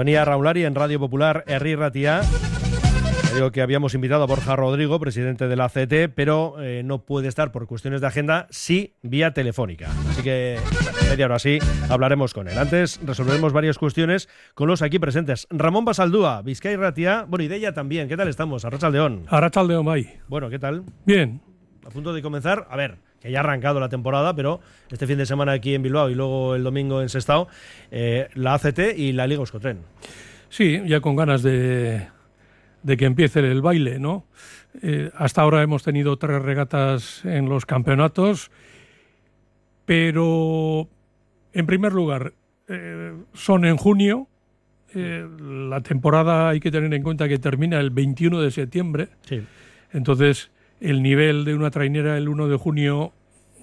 Sintonía Raulari en Radio Popular, Herri Ratia. Digo que habíamos invitado a Borja Rodrigo, presidente de la ACT, pero no puede estar por cuestiones de agenda, sí vía telefónica. Así que media hora sí hablaremos con él. Antes resolveremos varias cuestiones con los aquí presentes. Ramón Basaldúa, Bizkai Ratia, bueno, y de ella también. ¿Qué tal estamos? Arratsaldeon. Arratsaldeon, bai. Bueno, ¿qué tal? Bien. A punto de comenzar, a ver, que ya ha arrancado la temporada, pero este fin de semana aquí en Bilbao y luego el domingo en Sestao, la ACT y la Liga Euskotren. Sí, ya con ganas de que empiece el baile, ¿no? Hasta ahora hemos tenido 3 regatas en los campeonatos, pero en primer lugar son en junio. La temporada hay que tener en cuenta que termina el 21 de septiembre. Sí. Entonces, el nivel de una trainera el 1 de junio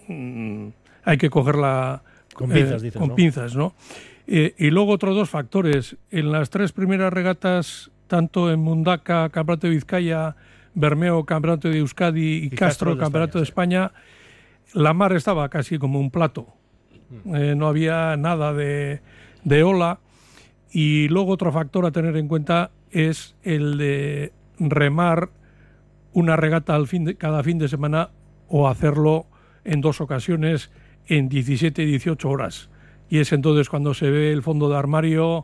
hay que cogerla con pinzas, dices, con ¿no? pinzas, ¿no? Y luego otros 2 factores. En las 3 primeras regatas, tanto en Mundaka, Campeonato de Vizcaya, Bermeo, Campeonato de Euskadi y Castro, Campeonato de España, la mar estaba casi como un plato. No había nada de ola. Y luego otro factor a tener en cuenta es el de remar una regata cada fin de semana o hacerlo en 2 ocasiones en 17 y 18 horas. Y es entonces cuando se ve el fondo de armario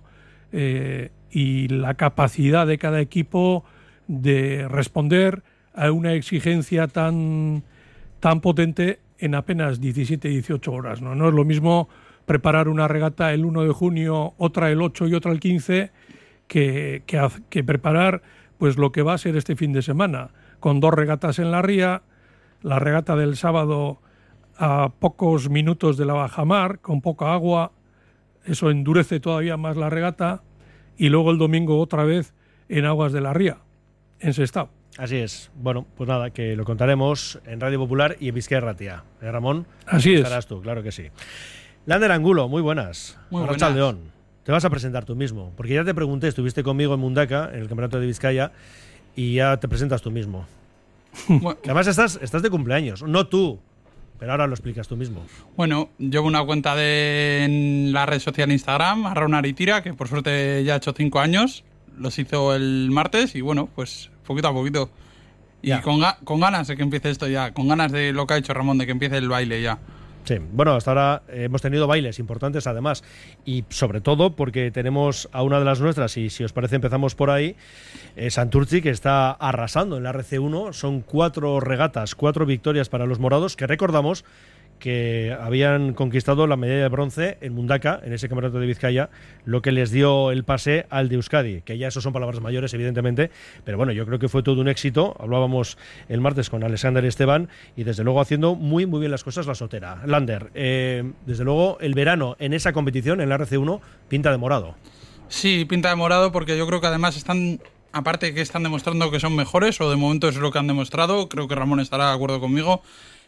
y la capacidad de cada equipo de responder a una exigencia tan potente en apenas 17 y 18 horas. No es lo mismo preparar una regata el 1 de junio, otra el 8 y otra el 15, que preparar pues lo que va a ser este fin de semana, con 2 regatas en la ría, la regata del sábado a pocos minutos de la bajamar, con poca agua, eso endurece todavía más la regata, y luego el domingo otra vez en aguas de la ría, en Sestao. Así es. Bueno, pues nada, que lo contaremos en Radio Popular y en Bizkai Ratia. Ramón? Así es. Estarás tú, claro que sí. Lander Angulo, muy buenas. Muy buenas. Arratsaldeon. Te vas a presentar tú mismo, porque ya te pregunté, estuviste conmigo en Mundaka, en el Campeonato de Vizcaya, y ya te presentas tú mismo. Bueno, Que además estás de cumpleaños, no tú, pero ahora lo explicas tú mismo. bueno, llevo una cuenta en la red social Instagram, @Raunaritira, que por suerte ya ha hecho 5 años. Los hizo el martes y bueno, pues poquito a poquito. Y Ya. con ganas de que empiece esto ya, con ganas de lo que ha dicho Ramón, de que empiece el baile ya. Sí, bueno, hasta ahora hemos tenido bailes importantes además, y sobre todo porque tenemos a una de las nuestras, y si os parece empezamos por ahí, Santurtzi, que está arrasando en la RC1. Son 4 regatas, 4 victorias para los morados, que recordamos que habían conquistado la medalla de bronce en Mundaka, en ese Campeonato de Vizcaya, lo que les dio el pase al de Euskadi, que ya eso son palabras mayores, evidentemente, pero bueno, yo creo que fue todo un éxito. Hablábamos el martes con Alexander Esteban y desde luego haciendo muy muy bien las cosas la sotera. Lander, desde luego el verano en esa competición, en la RC1, pinta de morado. Sí, pinta de morado porque yo creo que además aparte que están demostrando que son mejores, o de momento es lo que han demostrado, creo que Ramón estará de acuerdo conmigo,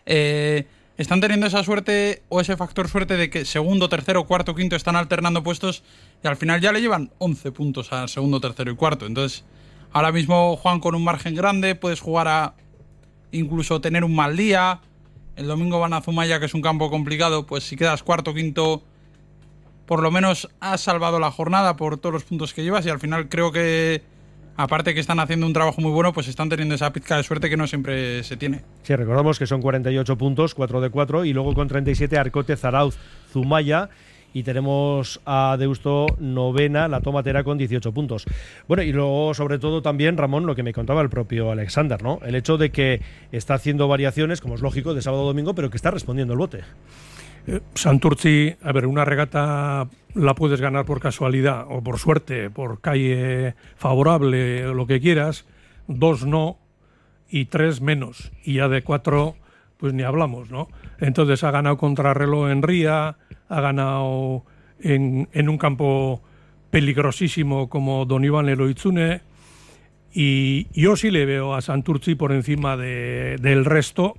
están teniendo esa suerte o ese factor suerte de que segundo, tercero, cuarto, quinto están alternando puestos y al final ya le llevan 11 puntos a segundo, tercero y cuarto. Entonces, ahora mismo juegan con un margen grande, puedes jugar a incluso tener un mal día. El domingo van a Zumaya, que es un campo complicado, pues si quedas cuarto, quinto, por lo menos has salvado la jornada por todos los puntos que llevas y al final creo que, aparte que están haciendo un trabajo muy bueno, pues están teniendo esa pizca de suerte que no siempre se tiene. Sí, recordamos que son 48 puntos, 4 de 4, y luego con 37 Arcote, Zarauz, Zumaya, y tenemos a Deusto novena, la Tomatera, con 18 puntos. Bueno, y luego sobre todo también, Ramón, lo que me contaba el propio Alexander, ¿no? El hecho de que está haciendo variaciones, como es lógico, de sábado a domingo, pero que está respondiendo el bote. Santurtzi, a ver, una regata la puedes ganar por casualidad o por suerte, por calle favorable, o lo que quieras. 2 no y 3 menos. Y ya de 4, pues ni hablamos, ¿no? Entonces ha ganado contrarreloj en Ría, ha ganado en un campo peligrosísimo como Don Iván Eloitzune, y yo sí le veo a Santurtzi por encima del resto,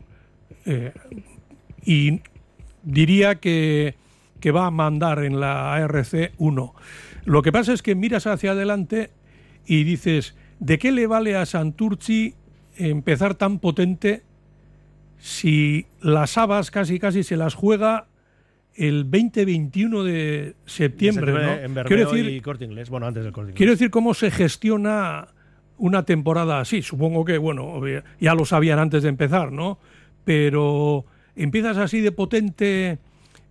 y diría que va a mandar en la ARC 1. Lo que pasa es que miras hacia adelante y dices, ¿de qué le vale a Santurtzi empezar tan potente si las habas casi se las juega el 20-21 de septiembre, ¿no? En Bermeo y Corte Inglés. Bueno, antes del Corte Inglés. Quiero decir cómo se gestiona una temporada así. Supongo que, bueno, ya lo sabían antes de empezar, ¿no? Pero empiezas así de potente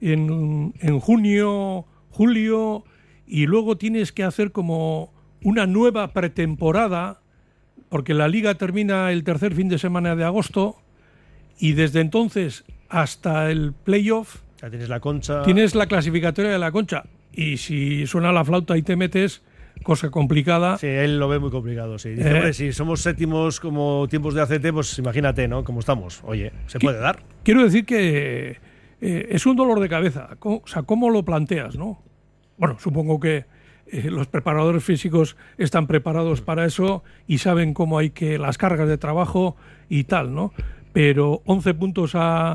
en junio, julio, y luego tienes que hacer como una nueva pretemporada, porque la liga termina el tercer fin de semana de agosto, y desde entonces hasta el playoff ya tienes la Concha. Tienes la clasificatoria de la Concha. Y si suena la flauta y te metes, cosa complicada. Sí, él lo ve muy complicado, sí. Dice, hombre, si somos séptimos como tiempos de ACT, pues imagínate, ¿no? Cómo estamos. Oye, ¿se puede dar? Quiero decir que es un dolor de cabeza. O sea, ¿cómo lo planteas, no? Bueno, supongo que los preparadores físicos están preparados para eso y saben cómo hay que las cargas de trabajo y tal, ¿no? Pero 11 puntos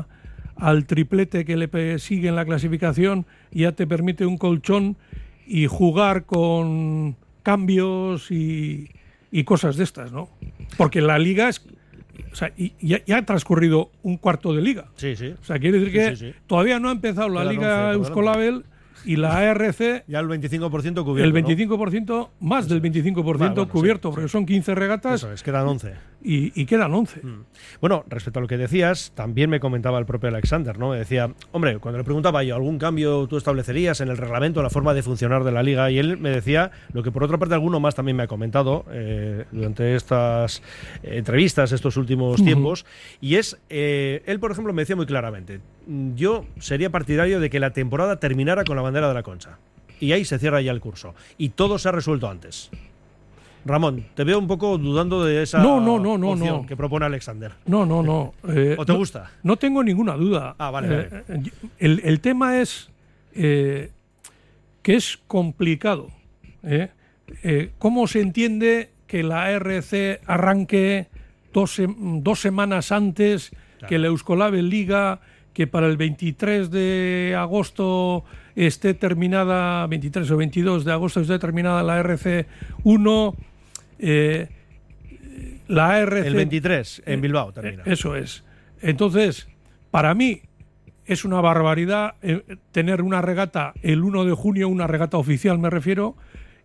al triplete que le sigue en la clasificación ya te permite un colchón y jugar con cambios y cosas de estas, ¿no? Porque la liga es... O sea, ya ha transcurrido un cuarto de liga. Sí, sí. O sea, quiere decir que todavía no ha empezado la liga Euskolabel y la ARC... Ya el 25% cubierto, el 25%, ¿no? Más del 25% cubierto, porque son 15 regatas. Eso es, quedan 11. Y quedan 11. Bueno, respecto a lo que decías, también me comentaba el propio Alexander, ¿no? Me decía, hombre, cuando le preguntaba yo, ¿algún cambio tú establecerías en el reglamento, la forma de funcionar de la liga? Y él me decía, lo que por otra parte alguno más también me ha comentado durante estas entrevistas, estos últimos tiempos, y es, él por ejemplo me decía muy claramente, yo sería partidario de que la temporada terminara con la bandera de la Concha. Y ahí se cierra ya el curso. Y todo se ha resuelto antes. Ramón, te veo un poco dudando de esa opción que propone Alexander. No. ¿O te gusta? No tengo ninguna duda. Vale. El tema es que es complicado. ¿Cómo se entiende que la ARC arranque dos semanas antes que la Euskolabel Liga, que para el 23 de agosto esté terminada, 23 o 22 de agosto esté terminada la RC 1, la ARC... El 23 en Bilbao termina. Eso es. Entonces, para mí es una barbaridad tener una regata el 1 de junio, una regata oficial me refiero,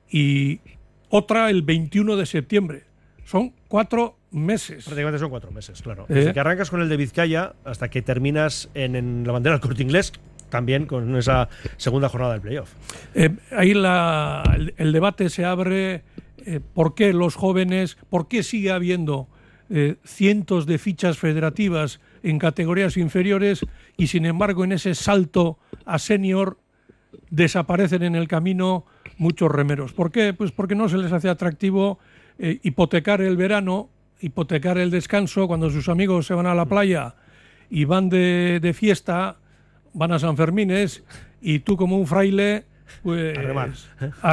y otra el 21 de septiembre. Son 4 meses. Prácticamente son 4 meses, claro. Desde que arrancas con el de Vizcaya hasta que terminas en la bandera del Corte Inglés, también con esa segunda jornada del playoff. Ahí el debate se abre. ¿Por qué los jóvenes, por qué sigue habiendo cientos de fichas federativas en categorías inferiores y sin embargo en ese salto a senior desaparecen en el camino muchos remeros? ¿Por qué? Pues porque no se les hace atractivo hipotecar el verano, hipotecar el descanso cuando sus amigos se van a la playa y van de fiesta, van a San Fermines y tú como un fraile pues a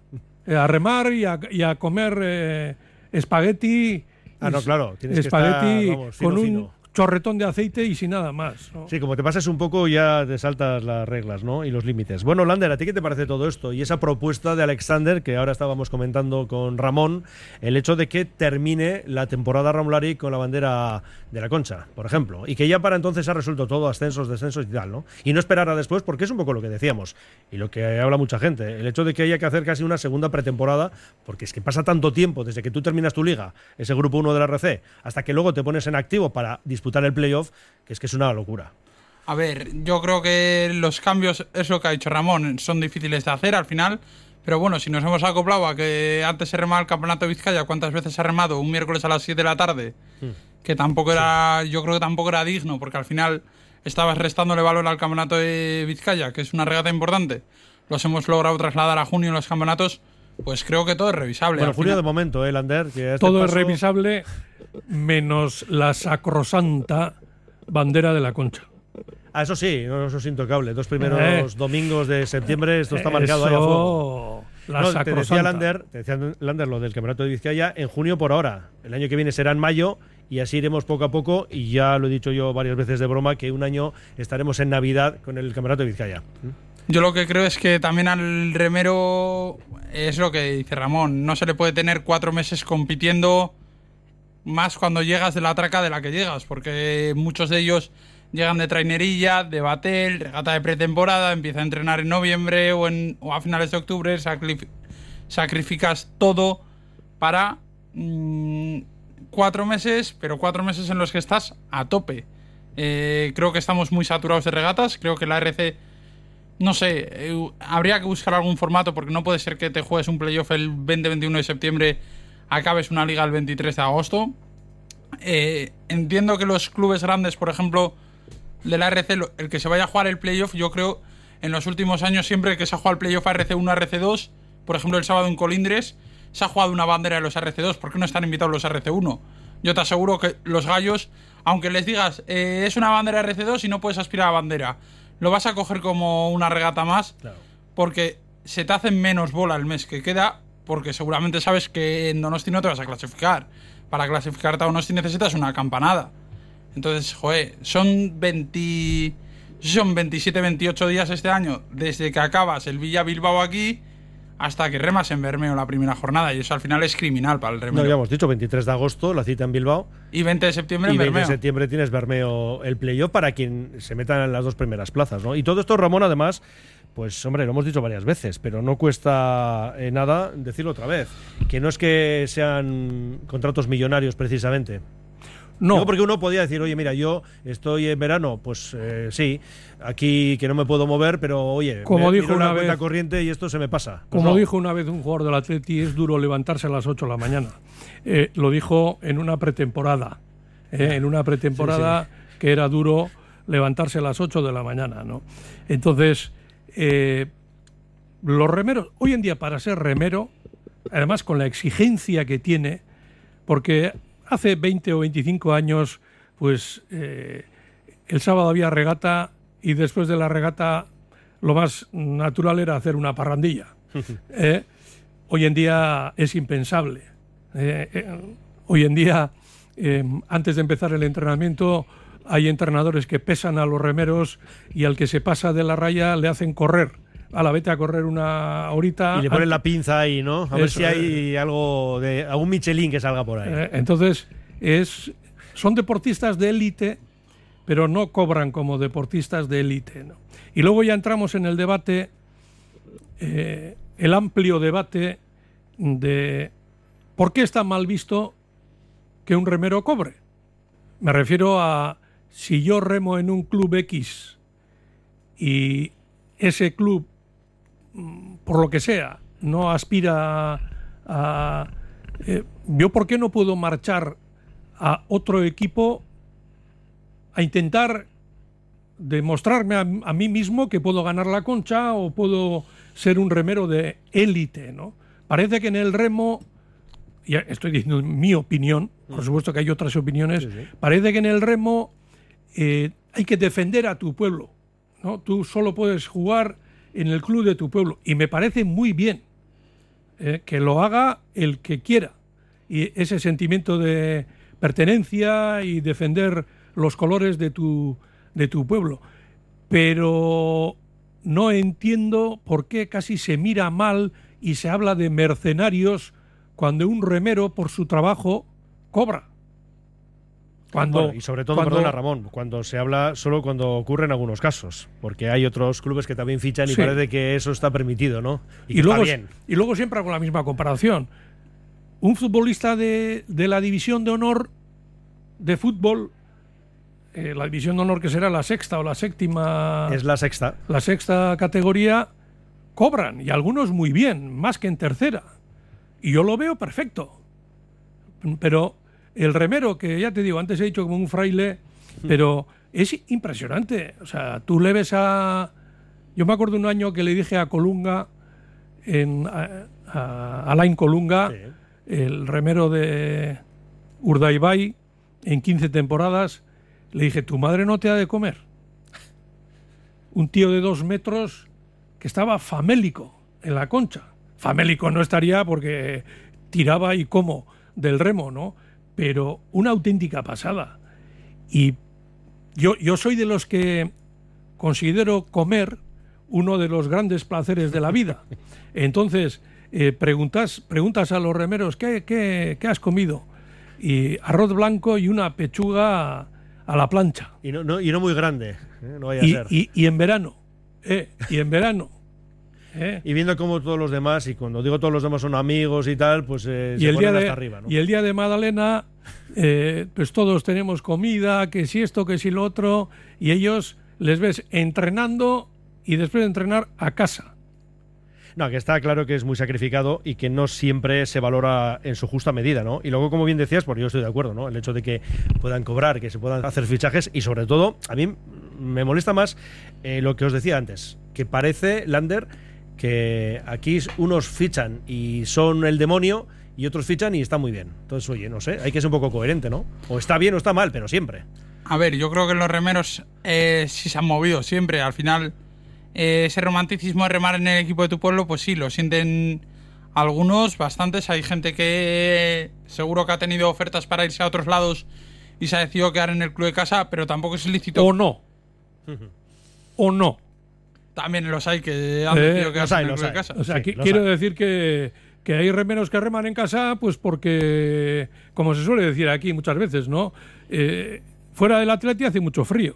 remar y a comer espagueti. No, claro, tienes espagueti que estar, fino, con un fino. Chorretón de aceite y sin nada más, ¿no? Sí, como te pases un poco ya te saltas las reglas, ¿no? Y los límites. Bueno, Lander, ¿a ti qué te parece todo esto? Y esa propuesta de Alexander, que ahora estábamos comentando con Ramón, el hecho de que termine la temporada Ramolari con la bandera de la Concha, por ejemplo, y que ya para entonces ha resuelto todo, ascensos, descensos y tal, ¿no? Y no esperar a después, porque es un poco lo que decíamos, y lo que habla mucha gente, el hecho de que haya que hacer casi una segunda pretemporada, porque es que pasa tanto tiempo desde que tú terminas tu liga, ese grupo 1 de la RC, hasta que luego te pones en activo para disputar el playoff, que es una locura. A ver, yo creo que los cambios, eso que ha dicho Ramón, son difíciles de hacer al final, pero bueno, si nos hemos acoplado a que antes se remaba el Campeonato de Vizcaya, ¿cuántas veces se ha remado? Un miércoles a las 7 de la tarde, que tampoco era, yo creo que tampoco era digno, porque al final estabas restándole valor al Campeonato de Vizcaya, que es una regata importante. Los hemos logrado trasladar a junio en los campeonatos, pues creo que todo es revisable. Bueno, junio de momento, Lander, que todo es revisable, menos la sacrosanta bandera de la Concha. Eso sí, eso es intocable. 2 primeros domingos de septiembre, esto está marcado ahí a fuego. Te decía Lander lo del Campeonato de Vizcaya en junio por ahora. El año que viene será en mayo y así iremos poco a poco, y ya lo he dicho yo varias veces de broma que un año estaremos en Navidad con el Campeonato de Vizcaya. Yo lo que creo es que también al remero es lo que dice Ramón, no se le puede tener 4 meses compitiendo más cuando llegas de la traca de la que llegas, porque muchos de ellos llegan de trainerilla, de batel, regata de pretemporada, empieza a entrenar en noviembre o a finales de octubre, sacrificas todo para 4 meses, pero 4 meses en los que estás a tope. Creo que estamos muy saturados de regatas, creo que la RC, no sé, habría que buscar algún formato, porque no puede ser que te juegues un playoff el 20-21 de septiembre, acabes una liga el 23 de agosto. Entiendo que los clubes grandes, por ejemplo, de la RC, el que se vaya a jugar el playoff, yo creo, en los últimos años, siempre que se ha jugado el playoff RC1, RC2, por ejemplo, el sábado en Colindres, se ha jugado una bandera de los RC2, ¿por qué no están invitados los RC1? Yo te aseguro que los gallos, aunque les digas, es una bandera RC2 y no puedes aspirar a bandera, lo vas a coger como una regata más, claro, porque se te hace menos bola el mes que queda, porque seguramente sabes que en Donosti no te vas a clasificar. Para clasificarte a Donosti necesitas una campanada. Entonces, joder, son 27, 28 días este año, desde que acabas el Villa Bilbao aquí hasta que remas en Bermeo la primera jornada, y eso al final es criminal para el remero. No, ya hemos dicho, 23 de agosto la cita en Bilbao. Y 20 de septiembre en Bermeo. Y 20 de septiembre tienes Bermeo el playoff para quien se meta en las 2 primeras plazas, ¿no? Y todo esto, Ramón, además, pues hombre, lo hemos dicho varias veces, pero no cuesta nada decirlo otra vez, que no es que sean contratos millonarios precisamente. No, porque uno podía decir, oye, mira, yo estoy en verano, pues sí, aquí que no me puedo mover, pero oye, como dijo una cuenta corriente y esto se me pasa. Pues como dijo una vez un jugador del Atleti, es duro levantarse a las 8 de la mañana. Lo dijo en una pretemporada, sí. Que era duro levantarse a las 8 de la mañana, ¿no? Entonces, los remeros, hoy en día para ser remero, además con la exigencia que tiene, porque hace 20 o 25 años, pues el sábado había regata y después de la regata lo más natural era hacer una parrandilla. Hoy en día es impensable. Hoy en día, antes de empezar el entrenamiento, hay entrenadores que pesan a los remeros y al que se pasa de la raya le hacen correr. Vete a correr una horita. Y le ponen la pinza ahí, ¿no? A ver si hay algo de algún Michelin que salga por ahí. Entonces, son deportistas de élite, pero no cobran como deportistas de élite, ¿no? Y luego ya entramos en el debate, el amplio debate de por qué está mal visto que un remero cobre. Me refiero a si yo remo en un club X y ese club, por lo que sea, no aspira a ¿yo por qué no puedo marchar a otro equipo a intentar demostrarme a mí mismo que puedo ganar la concha o puedo ser un remero de élite, ¿no? Parece que en el remo, ya estoy diciendo mi opinión, por supuesto que hay otras opiniones, sí. Parece que en el remo hay que defender a tu pueblo, ¿no? Tú solo puedes jugar en el club de tu pueblo, y me parece muy bien que lo haga el que quiera, y ese sentimiento de pertenencia y defender los colores de tu pueblo, pero no entiendo por qué casi se mira mal y se habla de mercenarios cuando un remero por su trabajo cobra. Y sobre todo, perdona Ramón, cuando se habla solo cuando ocurren algunos casos, porque hay otros clubes que también fichan y sí, parece que eso está permitido, ¿no? Y luego siempre hago la misma comparación. Un futbolista de la división de honor de fútbol, la división de honor que será la sexta o la séptima... Es la sexta. La sexta categoría, cobran, y algunos muy bien, más que en tercera. Y yo lo veo perfecto. Pero el remero, que ya te digo, antes he dicho como un fraile, pero es impresionante. O sea, tú le ves a... Yo me acuerdo un año que le dije a Colunga, a Alain Colunga, sí, el remero de Urdaibai, en 15 temporadas, le dije, tu madre no te ha de comer. Un tío de 2 metros que estaba famélico en la concha. Famélico no estaría porque tiraba y como del remo, ¿no? Pero una auténtica pasada. Y yo soy de los que considero comer uno de los grandes placeres de la vida. Entonces, preguntas a los remeros, ¿qué has comido? Y arroz blanco y una pechuga a la plancha. Y no muy grande, no vaya a ser. Y en verano, Y viendo cómo todos los demás, y cuando digo todos los demás son amigos y tal, pues se ponen hasta arriba, ¿no? Y el día de Magdalena, pues todos tenemos comida, que si esto, que si lo otro, y ellos les ves entrenando y después de entrenar a casa. No, que está claro que es muy sacrificado y que no siempre se valora en su justa medida, ¿no? Y luego, como bien decías, porque yo estoy de acuerdo, ¿no? El hecho de que puedan cobrar, que se puedan hacer fichajes y sobre todo, a mí me molesta más lo que os decía antes, que parece, Lander, que aquí unos fichan y son el demonio y otros fichan y está muy bien. Entonces, oye, no sé, hay que ser un poco coherente, ¿no? O está bien o está mal, pero siempre. A ver, yo creo que los remeros sí se han movido siempre. Al final, ese romanticismo de remar en el equipo de tu pueblo, pues sí, lo sienten algunos, bastantes. Hay gente que seguro que ha tenido ofertas para irse a otros lados y se ha decidido quedar en el club de casa, pero tampoco es ilícito. O no. O no. También los hay que han decidido quedarse en el club de casa. O sea, Sí, quiero decir que hay remeros que reman en casa, pues porque, como se suele decir aquí muchas veces, ¿no? Fuera del Atleti hace mucho frío.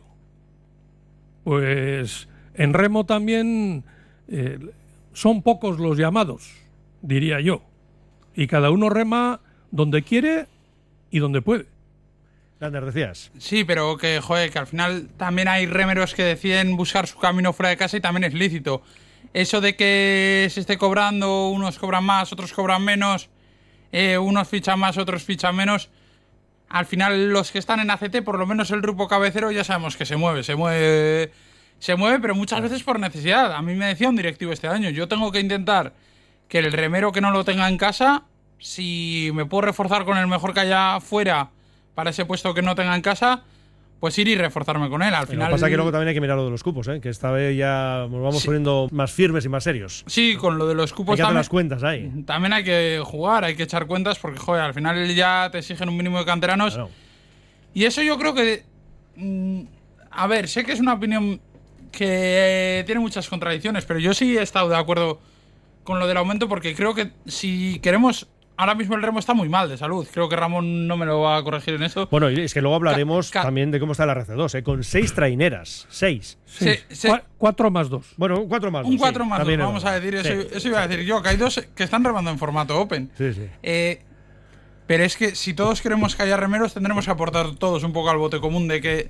Pues en remo también son pocos los llamados, diría yo. Y cada uno rema donde quiere y donde puede. Lander, decías. Sí, pero que, joder, que al final también hay remeros que deciden buscar su camino fuera de casa y también es lícito. Eso de que se esté cobrando, unos cobran más, otros cobran menos, unos fichan más, otros fichan menos. Al final, los que están en ACT, por lo menos el grupo cabecero, ya sabemos que se mueve, pero muchas veces por necesidad. A mí me decía un directivo este año, yo tengo que intentar que el remero que no lo tenga en casa, si me puedo reforzar con el mejor que haya fuera para ese puesto que no tenga en casa, pues ir y reforzarme con él. Al final, lo que pasa es que luego también hay que mirar lo de los cupos, que esta vez ya nos vamos poniendo más firmes y más serios. Sí, con lo de los cupos hay que hacer también, las cuentas ahí. También hay que jugar, hay que echar cuentas porque, joder, al final ya te exigen un mínimo de canteranos. Claro. Y eso yo creo que... a ver, sé que es una opinión que tiene muchas contradicciones, pero yo sí he estado de acuerdo con lo del aumento porque creo que si queremos... Ahora mismo el remo está muy mal de salud. Creo que Ramón no me lo va a corregir en eso. Bueno, y es que luego hablaremos también de cómo está la RC2, con 6 traineras. 6. 4 más 2. Bueno, 4 más 2. Un 4 más 2, vamos a decir. Eso iba a decir yo, que hay 2 que están remando en formato open. Sí. Pero es que si todos queremos que haya remeros, tendremos que aportar todos un poco al bote común de que,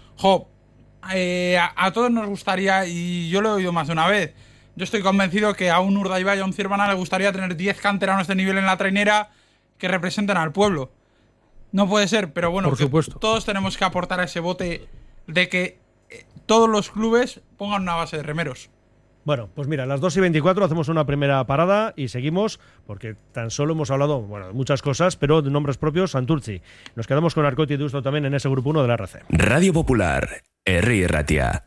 a todos nos gustaría, y yo lo he oído más de una vez, yo estoy convencido que a un Urdaibai y a un Cirvana le gustaría tener 10 canteranos de nivel en la trainera que representen al pueblo. No puede ser, pero bueno, por supuesto, todos tenemos que aportar a ese bote de que todos los clubes pongan una base de remeros. Bueno, pues mira, a las 2:24 hacemos una primera parada y seguimos, porque tan solo hemos hablado, de muchas cosas, pero de nombres propios, Santurtzi. Nos quedamos con Arcoti y Deusto también en ese grupo 1 de la RC. Radio Popular, Herri Ratia.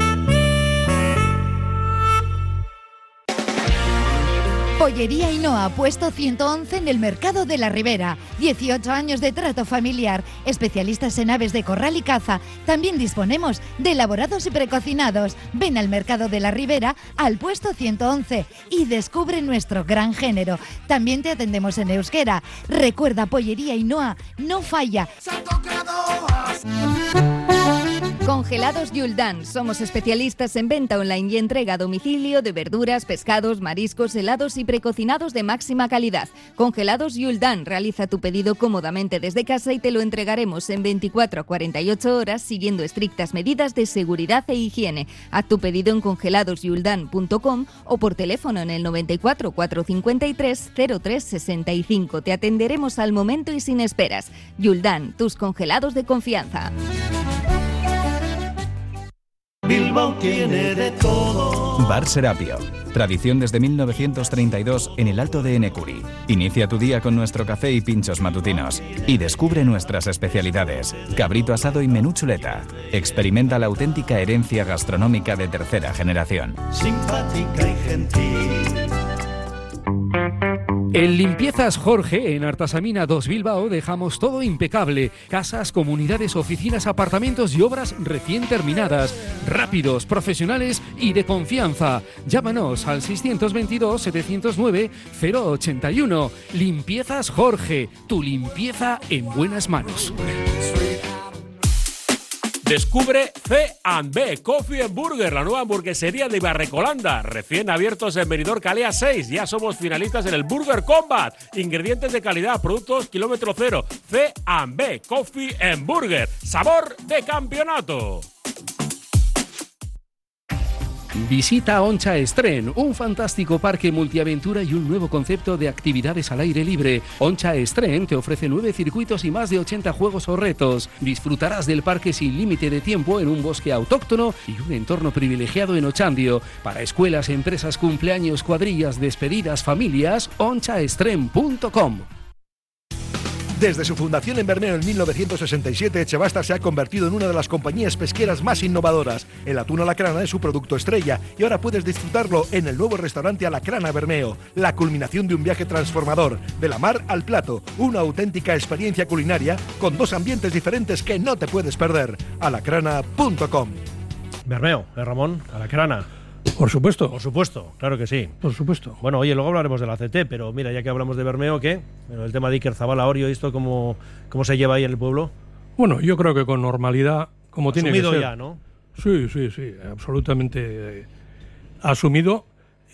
Pollería Ainhoa, puesto 111 en el Mercado de la Ribera. 18 años de trato familiar. Especialistas en aves de corral y caza. También disponemos de elaborados y precocinados. Ven al Mercado de la Ribera, al puesto 111 y descubre nuestro gran género. También te atendemos en euskera. Recuerda, Pollería Ainhoa no falla. Congelados Yuldan. Somos especialistas en venta online y entrega a domicilio de verduras, pescados, mariscos, helados y precocinados de máxima calidad. Congelados Yuldan. Realiza tu pedido cómodamente desde casa y te lo entregaremos en 24 a 48 horas siguiendo estrictas medidas de seguridad e higiene. Haz tu pedido en congeladosyuldan.com o por teléfono en el 94 453 0365. Te atenderemos al momento y sin esperas. Yuldan, tus congelados de confianza. Bilbao tiene de todo. Bar Serapio. Tradición desde 1932 en el Alto de Enecuri. Inicia tu día con nuestro café y pinchos matutinos. Y descubre nuestras especialidades. Cabrito asado y menú chuleta. Experimenta la auténtica herencia gastronómica de tercera generación. Simpática y gentil. En Limpiezas Jorge, en Artasamina 2 Bilbao, dejamos todo impecable. Casas, comunidades, oficinas, apartamentos y obras recién terminadas. Rápidos, profesionales y de confianza. Llámanos al 622-709-081. Limpiezas Jorge, tu limpieza en buenas manos. Descubre C&B Coffee and Burger, la nueva hamburguesería de Ibarrecolanda, recién abiertos en Benidorm Calea 6. Ya somos finalistas en el Burger Combat. Ingredientes de calidad, productos kilómetro cero. C&B Coffee and Burger, sabor de campeonato. Visita Oncha Estren, un fantástico parque multiaventura y un nuevo concepto de actividades al aire libre. Oncha Estren te ofrece 9 circuitos y más de 80 juegos o retos. Disfrutarás del parque sin límite de tiempo en un bosque autóctono y un entorno privilegiado en Ochandio. Para escuelas, empresas, cumpleaños, cuadrillas, despedidas, familias, onchaestren.com. Desde su fundación en Bermeo en 1967, Echebasta se ha convertido en una de las compañías pesqueras más innovadoras. El atún alacrana es su producto estrella y ahora puedes disfrutarlo en el nuevo restaurante Alacrana Bermeo. La culminación de un viaje transformador, de la mar al plato, una auténtica experiencia culinaria con 2 ambientes diferentes que no te puedes perder. Alacrana.com. Bermeo, Ramón, Alacrana. Por supuesto. Por supuesto, claro que sí. Por supuesto. Bueno, oye, luego hablaremos de la CT, pero mira, ya que hablamos de Bermeo, ¿qué? Bueno, el tema de Iker Zabala, Orio, ¿esto cómo se lleva ahí en el pueblo? Bueno, yo creo que con normalidad, como tiene que ser. Asumido ya, ¿no? Sí, absolutamente asumido.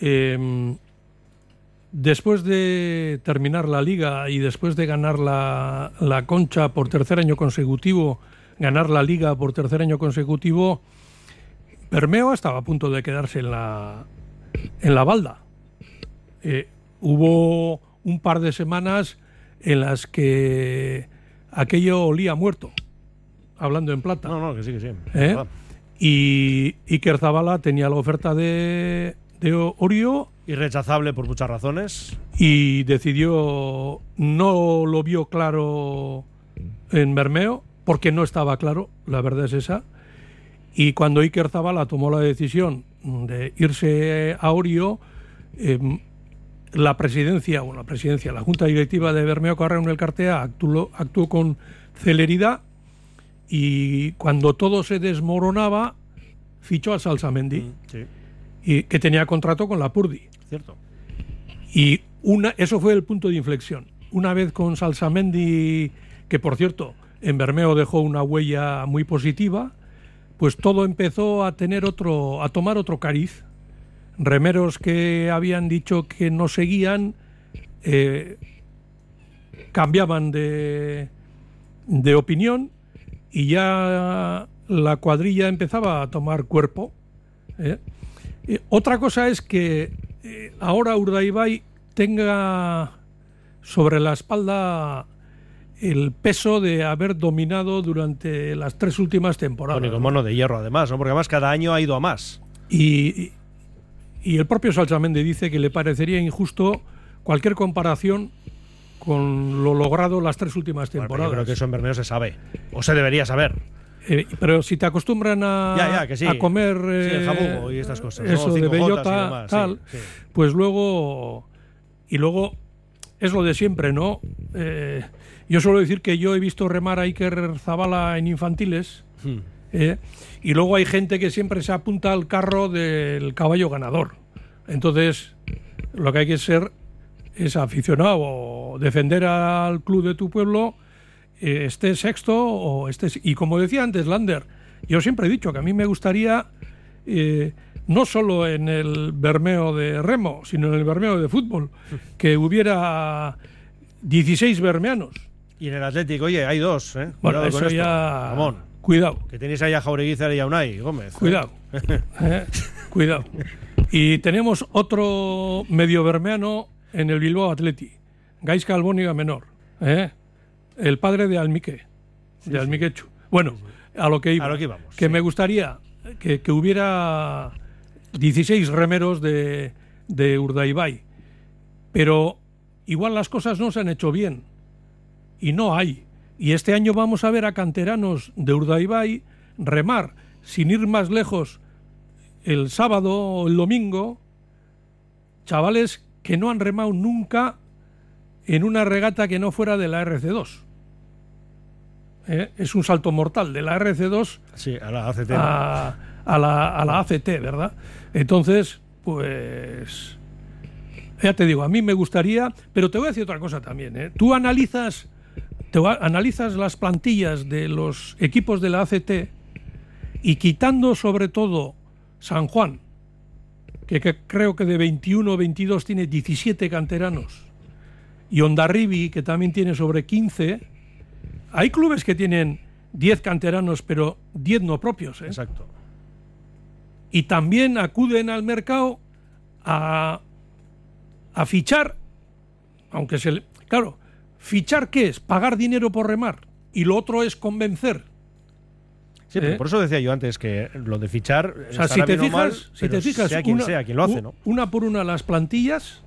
Después de terminar la Liga y después de ganar la Concha por tercer año consecutivo, ganar la Liga por tercer año consecutivo, Bermeo estaba a punto de quedarse en la balda. Hubo un par de semanas en las que aquello olía muerto, hablando en plata. No, que sí. Y Iker Zabala tenía la oferta de Orio. Irrechazable por muchas razones. Y decidió, no lo vio claro en Bermeo, porque no estaba claro, la verdad es esa. Y cuando Iker Zabala tomó la decisión de irse a Orio, la Junta Directiva de Bermeo Carreón Elkartea actuó con celeridad y cuando todo se desmoronaba, fichó a Salsamendi, y que tenía contrato con la Purdi. Cierto. Y eso fue el punto de inflexión. Una vez con Salsamendi, que por cierto, en Bermeo dejó una huella muy positiva, pues todo empezó a tomar otro cariz. Remeros que habían dicho que no seguían cambiaban de opinión y ya la cuadrilla empezaba a tomar cuerpo. Otra cosa es que ahora Urdaibai tenga sobre la espalda el peso de haber dominado durante las 3 últimas temporadas. Con mono de hierro, además, ¿no? Porque además cada año ha ido a más. Y el propio Salsamendi dice que le parecería injusto cualquier comparación con lo logrado las 3 últimas temporadas. Yo creo que eso en Bermeo se sabe, o se debería saber. Pero si te acostumbran a comer el jabugo y estas cosas, eso, ¿no? De bellota, demás, tal, sí. Pues luego es lo de siempre, ¿no? Yo suelo decir que yo he visto remar a Iker Zabala en infantiles, y luego hay gente que siempre se apunta al carro del caballo ganador. Entonces, lo que hay que ser es aficionado o defender al club de tu pueblo, estés sexto o estés... Y como decía antes Lander, yo siempre he dicho que a mí me gustaría, no solo en el Bermeo de remo, sino en el Bermeo de fútbol, que hubiera 16 bermeanos. Y en el Atlético, oye, hay 2, ¿eh? Bueno, eso ya... Ramón. Cuidado. Que tenéis ahí a Jaureguizar y a Unai Gómez. Cuidado. Cuidado. Y tenemos otro medio bermeano en el Bilbao Athletic, Gaizka Albóniga Menor, el padre de Almique, Almiquechu. Bueno, a lo que íbamos. Que me gustaría que hubiera 16 remeros de Urdaibai, pero igual las cosas no se han hecho bien y no hay. Y este año vamos a ver a canteranos de Urdaibai remar, sin ir más lejos, el sábado o el domingo, chavales que no han remado nunca en una regata que no fuera de la RC2. Es un salto mortal de la RC2 a la ACT. A la ACT, ¿verdad? Entonces, pues... Ya te digo, a mí me gustaría... Pero te voy a decir otra cosa también, Tú analizas las plantillas de los equipos de la ACT y quitando sobre todo San Juan, que creo que de 21 o 22 tiene 17 canteranos, y Hondarribia, que también tiene sobre 15, hay clubes que tienen 10 canteranos, pero 10 no propios. Exacto. Y también acuden al mercado a fichar, aunque claro, ¿fichar qué es? Pagar dinero por remar. Y lo otro es convencer. Sí, pero por eso decía yo antes que lo de fichar, o sea, si te fijas, sea quien sea quien lo hace, ¿no? Una por una las plantillas,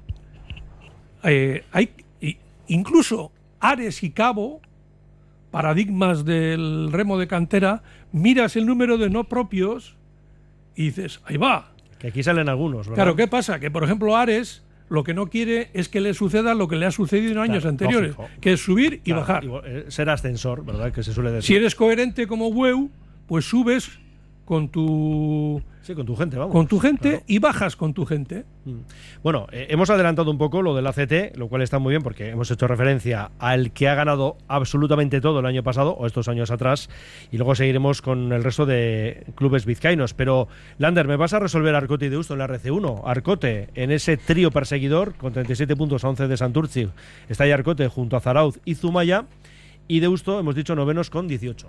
hay incluso Ares y Cabo, paradigmas del remo de cantera, miras el número de no propios y dices, ahí va. Que aquí salen algunos, ¿verdad? Claro, ¿qué pasa? Que, por ejemplo, Ares lo que no quiere es que le suceda lo que le ha sucedido en años anteriores, lógico, que es subir y bajar. Ser ascensor, ¿verdad? Que se suele decir. Si eres coherente como Bueu, pues subes con tu... Sí, con tu gente, vamos. Con tu gente, claro. Y bajas con tu gente. Bueno, hemos adelantado un poco lo del ACT, lo cual está muy bien porque hemos hecho referencia al que ha ganado absolutamente todo el año pasado o estos años atrás, y luego seguiremos con el resto de clubes vizcaínos. Pero, Lander, ¿me vas a resolver Arcote y Deusto en la RC1? Arcote, en ese trío perseguidor, con 37 puntos a 11 de Santurtzi, está ahí Arcote junto a Zarauz y Zumaya, y Deusto, hemos dicho, novenos con 18.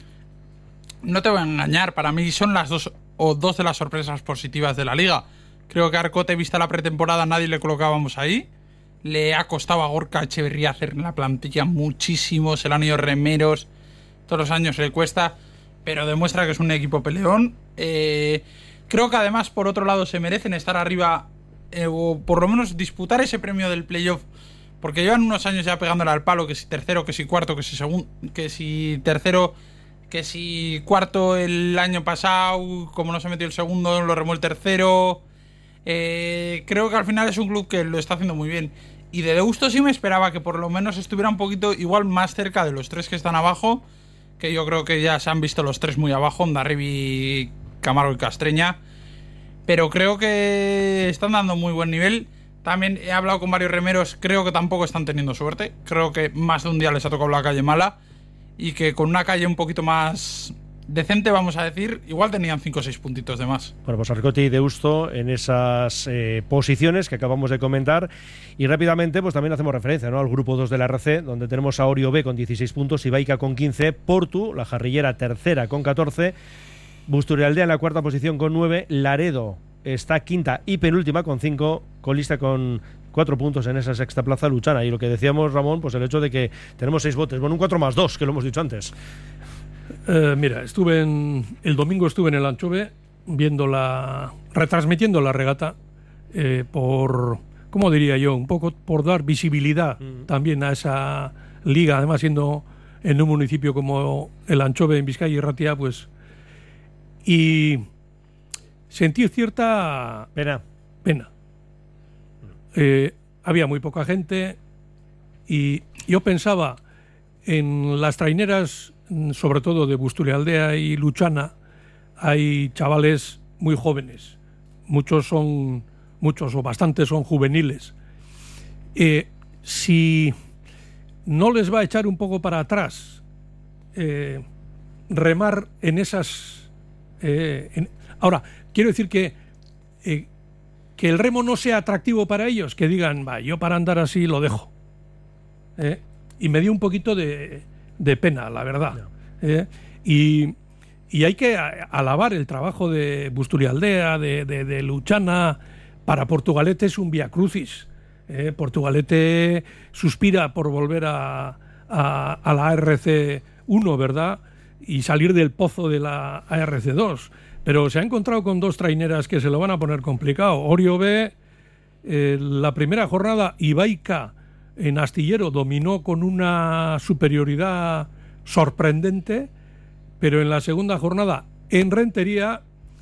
No te voy a engañar, para mí son las dos de las sorpresas positivas de la liga. Creo que Arcote, vista la pretemporada, nadie le colocábamos ahí. Le ha costado a Gorka Echeverría hacer en la plantilla muchísimo, se le han ido remeros, todos los años le cuesta, pero demuestra que es un equipo peleón. Creo que además, por otro lado, se merecen estar arriba, o por lo menos disputar ese premio del playoff, porque llevan unos años ya pegándole al palo, que si tercero, que si cuarto, que si segundo, que si tercero, que si cuarto el año pasado, como no se metió el segundo, lo remó el tercero. Creo que al final es un club que lo está haciendo muy bien. Y de Deusto sí me esperaba que por lo menos estuviera un poquito igual más cerca de los tres que están abajo, que yo creo que ya se han visto los tres muy abajo, Hondarribia, Camargo y Castreña. Pero creo que están dando muy buen nivel. También he hablado con varios remeros, creo que tampoco están teniendo suerte. Creo que más de un día les ha tocado la calle mala, y que con una calle un poquito más decente, vamos a decir, igual tenían 5 o 6 puntitos de más. Bueno, pues Arcote y Deusto en esas posiciones que acabamos de comentar. Y rápidamente, pues también hacemos referencia, ¿no?, al grupo 2 de la RC, donde tenemos a Orio B con 16 puntos, Ibaica con 15, Portu, la Jarrillera, tercera con 14, Busturialdea en la cuarta posición con 9, Laredo está quinta y penúltima con 5, colista con 4 puntos en esa sexta plaza, Luchana. Y lo que decíamos, Ramón, pues el hecho de que tenemos 6 botes, bueno, un 4+2, que lo hemos dicho antes. Mira, el domingo estuve en el Anchove retransmitiendo la regata, ¿cómo diría yo? Un poco por dar visibilidad también a esa liga, además siendo en un municipio como el Anchove en Vizcaya y Ratia, pues, y sentí cierta pena. Había muy poca gente y yo pensaba en las traineras, sobre todo de Busturialdea y Luchana, hay chavales muy jóvenes, muchos o bastantes son juveniles. Si no les va a echar un poco para atrás remar en esas... ahora, quiero decir que el remo no sea atractivo para ellos, que digan, va, yo para andar así lo dejo. Y me dio un poquito de pena, la verdad. Y hay que alabar el trabajo de Busturialdea, de Luchana. Para Portugalete es un vía crucis. Portugalete suspira por volver a la ARC1, ¿verdad?, y salir del pozo de la ARC2. Pero se ha encontrado con 2 traineras que se lo van a poner complicado. Orio B, la primera jornada, Ibaica en Astillero dominó con una superioridad sorprendente, pero en la segunda jornada en Rentería,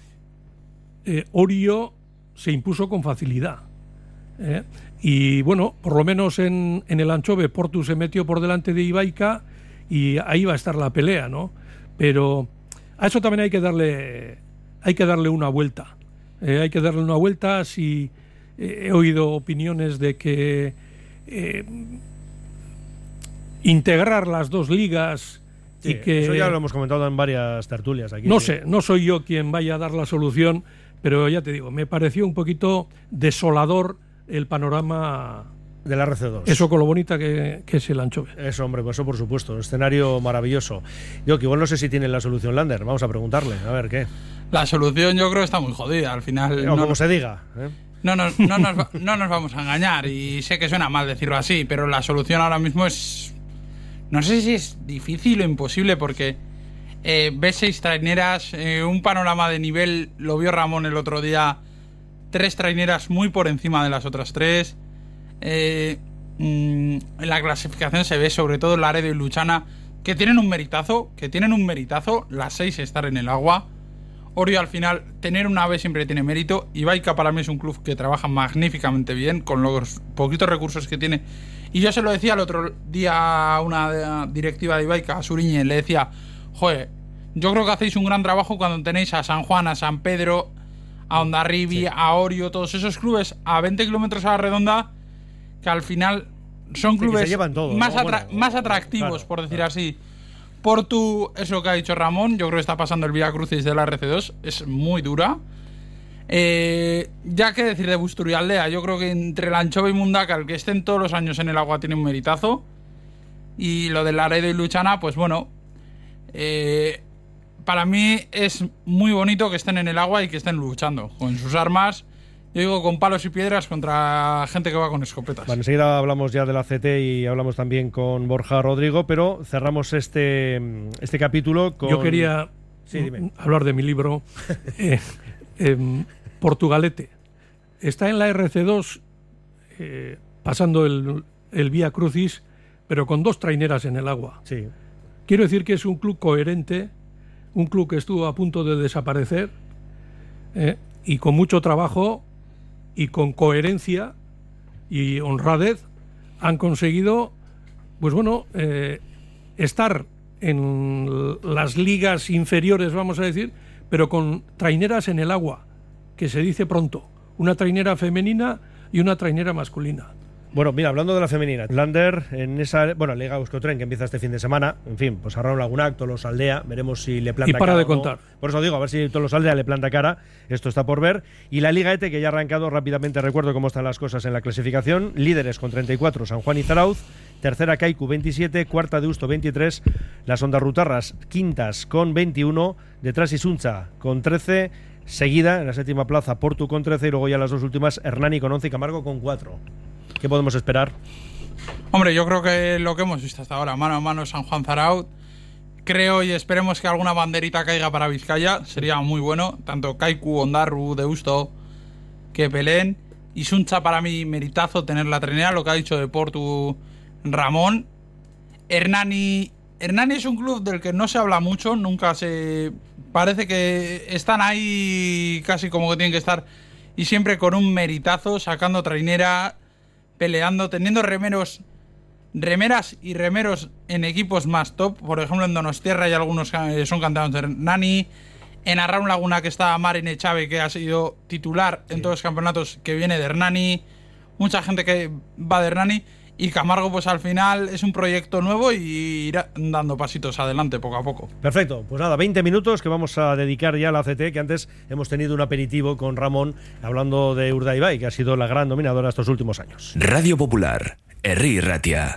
Orio se impuso con facilidad. Y bueno, por lo menos en el Anchove, Portu se metió por delante de Ibaica y ahí va a estar la pelea, ¿no? Pero a eso también hay que darle una vuelta. Hay que darle una vuelta. Si he oído opiniones de que integrar las 2 ligas Sí, y que eso ya lo hemos comentado en varias tertulias aquí. No sé, no soy yo quien vaya a dar la solución, pero ya te digo, me pareció un poquito desolador el panorama de la RC2. Eso con lo bonita que es el Anchove. Eso, hombre, pues eso por supuesto, un escenario maravilloso. Yo que igual no sé si tienen la solución Lander, vamos a preguntarle, a ver qué. La solución yo creo que está muy jodida, al final... No, como se diga, ¿eh? No nos vamos a engañar, y sé que suena mal decirlo así, pero la solución ahora mismo es... No sé si es difícil o imposible, porque ves 6 traineras, un panorama de nivel, lo vio Ramón el otro día, 3 traineras muy por encima de las otras 3. En la clasificación se ve sobre todo Laredo y Luchana, que tienen un meritazo, las 6 estar en el agua. Orio al final, tener una ave siempre tiene mérito. Ibaica para mí es un club que trabaja magníficamente bien con los poquitos recursos que tiene. Y yo se lo decía el otro día a una directiva de Ibaica, a Suriñe, le decía, joder, yo creo que hacéis un gran trabajo cuando tenéis a San Juan, a San Pedro, a Hondarribi, sí, a Orio, todos esos clubes a 20 kilómetros a la redonda, que al final son clubes todo, más, ¿no? Más atractivos, claro, por decir así. Portu, es lo que ha dicho Ramón, yo creo que está pasando el Vía Crucis de la RC2, es muy dura. Ya que decir de Busturialdea, yo creo que entre el Anchove y Mundaka, el que estén todos los años en el agua tiene un meritazo. Y lo de Laredo y Luchana, pues bueno, para mí es muy bonito que estén en el agua y que estén luchando con sus armas. Yo digo, con palos y piedras contra gente que va con escopetas. Bueno, enseguida hablamos ya de la CT y hablamos también con Borja Rodrigo, pero cerramos este capítulo con... Yo quería hablar de mi libro, Portugalete. Está en la RC2, pasando el Vía Crucis, pero con 2 traineras en el agua. Sí. Quiero decir que es un club coherente, un club que estuvo a punto de desaparecer, y con mucho trabajo y con coherencia y honradez han conseguido, pues bueno, estar en las ligas inferiores, vamos a decir, pero con traineras en el agua, que se dice pronto, una trainera femenina y una trainera masculina. Bueno, mira, hablando de la femenina, Lander en esa, Liga Euskotren que empieza este fin de semana, en fin, pues hará algún acto, los Aldea, veremos si le planta cara. Y para de contar. Por eso digo, a ver si todos los Aldea le planta cara, esto está por ver. Y la Liga ETE, que ya ha arrancado rápidamente, recuerdo cómo están las cosas en la clasificación, líderes con 34, San Juan y Zarauz, tercera Kaiku 27, cuarta Deusto 23, las Ondarrutarras quintas con 21, detrás Isunza con 13, seguida en la séptima plaza Portu con 13 y luego ya las 2 últimas Hernani con 11 y Camargo con 4. ¿Qué podemos esperar? Hombre, yo creo que lo que hemos visto hasta ahora, mano a mano San Juan Zarauz, creo y esperemos que alguna banderita caiga para Vizcaya, sería muy bueno, tanto Kaiku, Ondarru, Deusto, que peleen. Y Suncha para mí meritazo tener la trainera, lo que ha dicho de Portu Ramón. Hernani es un club del que no se habla mucho, nunca se... Parece que están ahí casi como que tienen que estar, y siempre con un meritazo, sacando trainera, peleando, teniendo remeras y remeros en equipos más top. Por ejemplo, en Donostierra hay algunos que son canteranos de Hernani. En Arraun Laguna, que está Marin Echave, que ha sido titular en todos los campeonatos, que viene de Hernani. Mucha gente que va de Hernani. Y Camargo, pues al final es un proyecto nuevo y irá dando pasitos adelante poco a poco. Perfecto, pues nada, 20 minutos que vamos a dedicar ya a la CT, que antes hemos tenido un aperitivo con Ramón hablando de Urdaibai, que ha sido la gran dominadora estos últimos años. Radio Popular, Herri Ratia.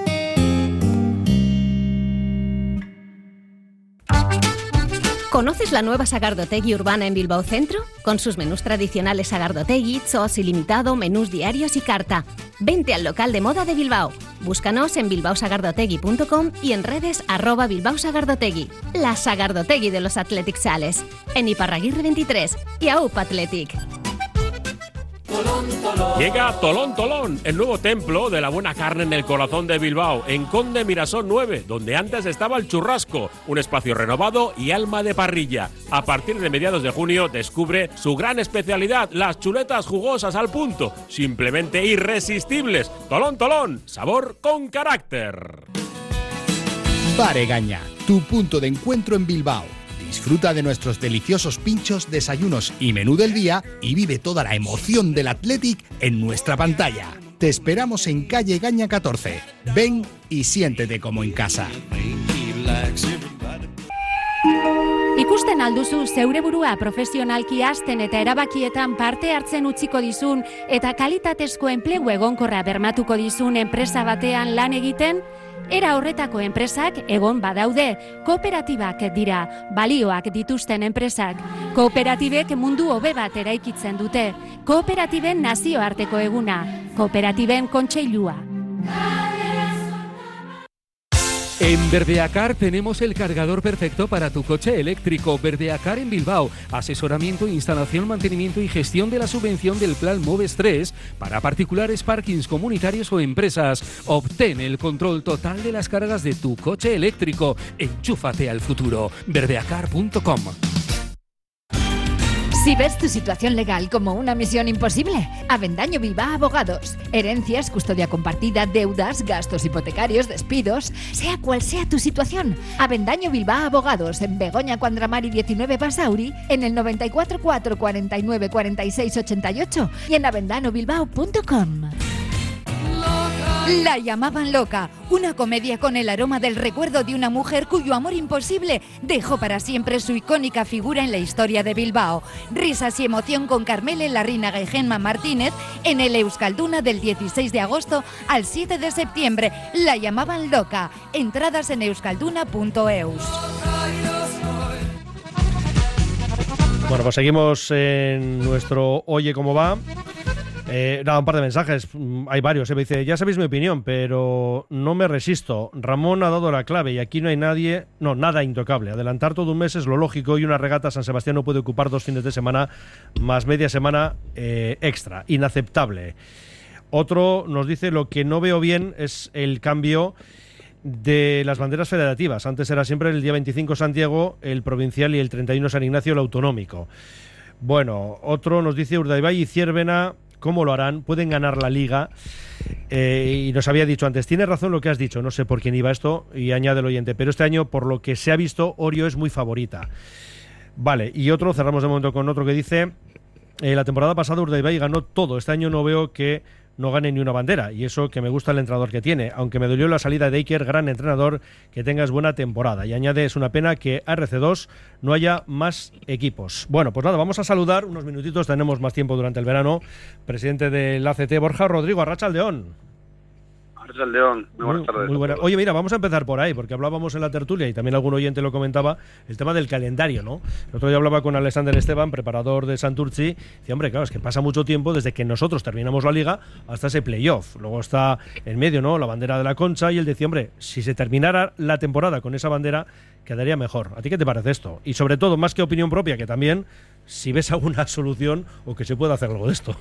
¿Conoces la nueva Sagardotegui Urbana en Bilbao Centro? Con sus menús tradicionales Sagardotegui, Zoos ilimitado, menús diarios y carta. Vente al local de moda de Bilbao. Búscanos en bilbaosagardotegui.com y en redes @bilbaosagardotegui. La Sagardotegui de los Athletic Sales. En Iparraguirre 23 y AUP Athletic. Llega Tolón Tolón, el nuevo templo de la buena carne en el corazón de Bilbao, en Conde Mirasol 9, donde antes estaba el Churrasco, un espacio renovado y alma de parrilla. A partir de mediados de junio descubre su gran especialidad, las chuletas jugosas al punto, simplemente irresistibles. Tolón Tolón, sabor con carácter. Bar Egaña, tu punto de encuentro en Bilbao. Disfruta de nuestros deliciosos pinchos, desayunos y menú del día y vive toda la emoción del Athletic en nuestra pantalla. Te esperamos en calle Egaña 14. Ven y siéntete como en casa. Ikusten alduzu zeure burua profesionalki hasten eta erabakietan parte hartzen utziko dizun eta kalitatezko enplegu egonkorra bermatuko dizun enpresa batean lan egiten? Era horretako enpresak egon badaude, kooperatibak dira, balioak dituzten enpresak. Kooperatibek mundu hobe bat eraikitzen dute. Kooperatiben nazioarteko eguna, Kooperatiben kontseilua. En Verdeacar tenemos el cargador perfecto para tu coche eléctrico. Verdeacar en Bilbao. Asesoramiento, instalación, mantenimiento y gestión de la subvención del Plan Moves 3 para particulares, parkings comunitarios o empresas. Obtén el control total de las cargas de tu coche eléctrico. Enchúfate al futuro. Verdeacar.com. Si ves tu situación legal como una misión imposible, Avendaño Bilbao Abogados. Herencias, custodia compartida, deudas, gastos hipotecarios, despidos, sea cual sea tu situación. Avendaño Bilbao Abogados en Begoña Cuandramari 19 Basauri, en el 94 4 49 46 88 y en avendanobilbao.com. La llamaban loca, una comedia con el aroma del recuerdo de una mujer cuyo amor imposible dejó para siempre su icónica figura en la historia de Bilbao. Risas y emoción con Carmele Larrinaga y Gemma Martínez en el Euskalduna del 16 de agosto al 7 de septiembre. La llamaban loca. Entradas en euskalduna.eus. Bueno, pues seguimos en nuestro Oye Cómo Va. Un par de mensajes, hay varios. Me dice, ya sabéis mi opinión, pero no me resisto. Ramón ha dado la clave y aquí no hay nada intocable. Adelantar todo un mes es lo lógico y una regata San Sebastián no puede ocupar 2 fines de semana más media semana extra. Inaceptable. Otro nos dice, lo que no veo bien es el cambio de las banderas federativas. Antes era siempre el día 25 Santiago, el provincial, y el 31 San Ignacio, el autonómico. Bueno, otro nos dice, Urdaibai y Ciervena, ¿cómo lo harán? Pueden ganar la Liga. Y nos había dicho antes, tienes razón lo que has dicho, no sé por quién iba esto, y añade el oyente, pero este año, por lo que se ha visto, Orio es muy favorita. Vale, y otro, cerramos de momento con otro que dice, la temporada pasada Urdaibai ganó todo, este año no veo que no gane ni una bandera, y eso que me gusta el entrenador que tiene, aunque me dolió la salida de Iker, gran entrenador, que tengas buena temporada. Y añade, es una pena que RC2 no haya más equipos. Bueno, pues nada, vamos a saludar unos minutitos, tenemos más tiempo durante el verano. Presidente del ACT, Borja Rodrigo, Arratsaldeón. Arratsaldeón, muy buenas tardes. Muy buena. Oye, mira, vamos a empezar por ahí, porque hablábamos en la tertulia y también algún oyente lo comentaba, el tema del calendario, ¿no? El otro día hablaba con Alexander Esteban, preparador de Santurtzi, y decía, hombre, claro, es que pasa mucho tiempo desde que nosotros terminamos la Liga hasta ese playoff. Luego está en medio, ¿no?, la bandera de la Concha, y él decía, hombre, si se terminara la temporada con esa bandera, quedaría mejor. ¿A ti qué te parece esto? Y sobre todo, más que opinión propia, que también, si ves alguna solución o que se pueda hacer algo de esto.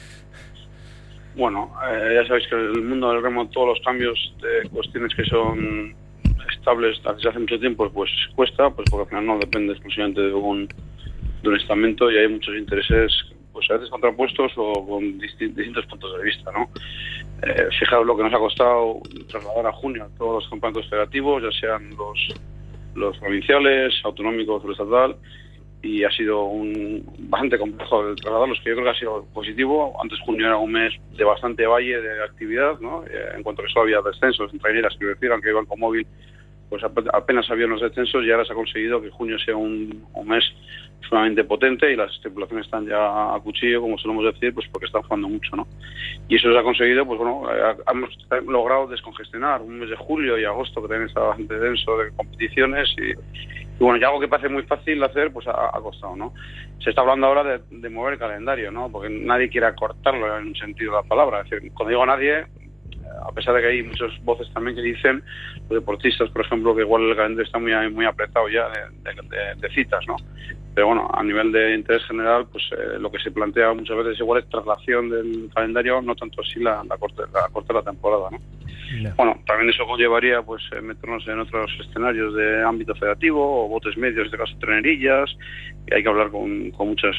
Bueno, ya sabéis que el mundo del remo, todos los cambios de cuestiones que son estables desde hace mucho tiempo, pues cuesta, pues porque al final no depende exclusivamente de un estamento, y hay muchos intereses, pues a veces contrapuestos o con distintos puntos de vista, ¿no? Fijaos lo que nos ha costado trasladar a junio todos los campeonatos federativos, ya sean los provinciales, autonómicos o estatal, y ha sido bastante complejo el trasladarlos, que yo creo que ha sido positivo. Antes junio era un mes de bastante valle de actividad, ¿no? En cuanto a que solo había descensos en traineras, que decían que iban con móvil, pues apenas había unos descensos, y ahora se ha conseguido que junio sea un mes sumamente potente, y las tripulaciones están ya a cuchillo, como solemos decir, pues porque están jugando mucho, ¿no? Y eso se ha conseguido, pues bueno, hemos logrado descongestionar un mes de julio y agosto, que también está bastante denso de competiciones, y bueno, ya algo que parece muy fácil hacer, pues ha costado, ¿no? Se está hablando ahora de mover el calendario, ¿no? Porque nadie quiere acortarlo en un sentido de la palabra. Es decir, cuando digo nadie, a pesar de que hay muchas voces también que dicen, los deportistas, por ejemplo, que igual el calendario está muy apretado ya de citas, ¿no? Pero bueno, a nivel de interés general, pues lo que se plantea muchas veces igual es traslación del calendario, no tanto así la corte de la temporada, ¿no? No. Bueno, también eso conllevaría pues meternos en otros escenarios de ámbito federativo o botes medios, en este caso trenerillas, y hay que hablar con muchos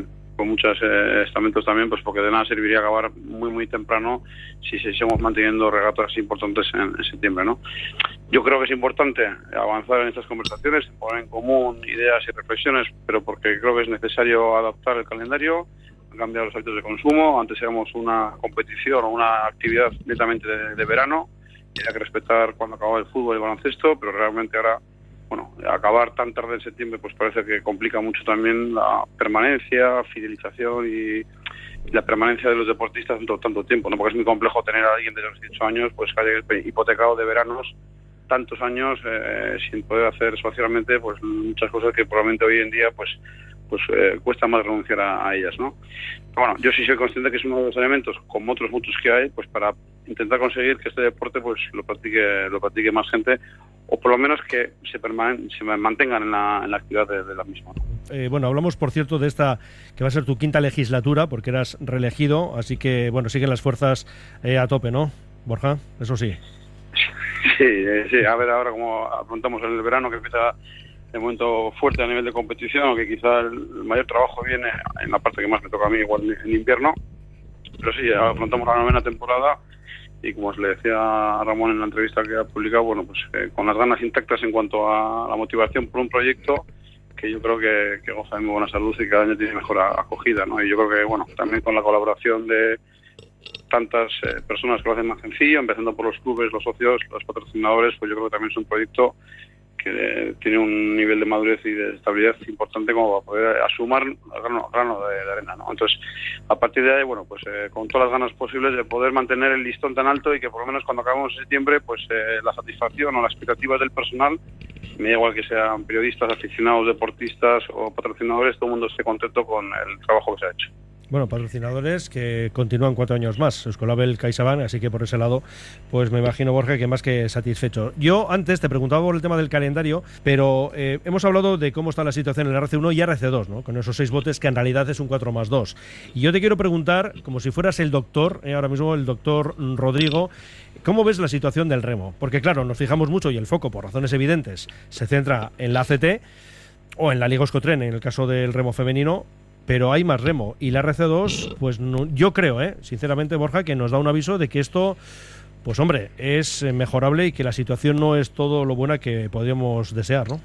estamentos también, pues porque de nada serviría acabar muy temprano si seguimos manteniendo regatas importantes en septiembre, ¿no? Yo creo que es importante avanzar en estas conversaciones, poner en común ideas y reflexiones, pero porque creo que es necesario adaptar el calendario, cambiar los hábitos de consumo. Antes éramos una competición o una actividad netamente de verano, y hay que respetar cuando acababa el fútbol y el baloncesto, pero realmente ahora bueno, acabar tan tarde en septiembre pues parece que complica mucho también la permanencia, fidelización y la permanencia de los deportistas en tanto tiempo, ¿no? Porque es muy complejo tener a alguien de los 18 años pues que haya hipotecado de veranos tantos años sin poder hacer socialmente pues muchas cosas que probablemente hoy en día pues cuesta más renunciar a ellas, ¿no? Pero bueno, yo sí soy consciente que es uno de los elementos, como otros muchos que hay, pues para intentar conseguir que este deporte pues lo practique más gente, o por lo menos que se mantengan en la actividad de la misma, ¿no? Bueno, hablamos, por cierto, de esta que va a ser tu quinta legislatura, porque eras reelegido, así que, bueno, siguen las fuerzas a tope, ¿no, Borja? Eso sí. Sí, a ver ahora como afrontamos en el verano, que empieza de momento fuerte a nivel de competición, aunque quizá el mayor trabajo viene en la parte que más me toca a mí, igual en invierno, pero sí, afrontamos la 9ª temporada y como os le decía a Ramón en la entrevista que ha publicado, bueno, pues con las ganas intactas en cuanto a la motivación por un proyecto que yo creo que goza de muy buena salud y cada año tiene mejor acogida, ¿no? Y yo creo que, bueno, también con la colaboración de tantas personas que lo hacen más sencillo, empezando por los clubes, los socios, los patrocinadores, pues yo creo que también es un proyecto que tiene un nivel de madurez y de estabilidad importante como para poder asumar grano de arena, ¿no? Entonces, a partir de ahí, bueno, pues con todas las ganas posibles de poder mantener el listón tan alto y que por lo menos cuando acabemos en septiembre, pues la satisfacción o las expectativas del personal, me da igual que sean periodistas, aficionados, deportistas o patrocinadores, todo el mundo esté contento con el trabajo que se ha hecho. Bueno, patrocinadores que continúan 4 años más, Euskolabel, CaixaBank, así que por ese lado, pues me imagino, Borja, que más que satisfecho. Yo antes te preguntaba por el tema del calendario, pero hemos hablado de cómo está la situación en el RC1 y RC2, ¿no? Con esos 6 botes que en realidad es un 4+2. Y yo te quiero preguntar, como si fueras el doctor, ahora mismo el doctor Rodrigo, ¿cómo ves la situación del remo? Porque claro, nos fijamos mucho y el foco, por razones evidentes, se centra en la ACT o en la Liga Euskotren, en el caso del remo femenino, pero hay más remo y la RC2, pues no, yo creo, sinceramente, Borja, que nos da un aviso de que esto, pues hombre, es mejorable y que la situación no es todo lo buena que podríamos desear, ¿no?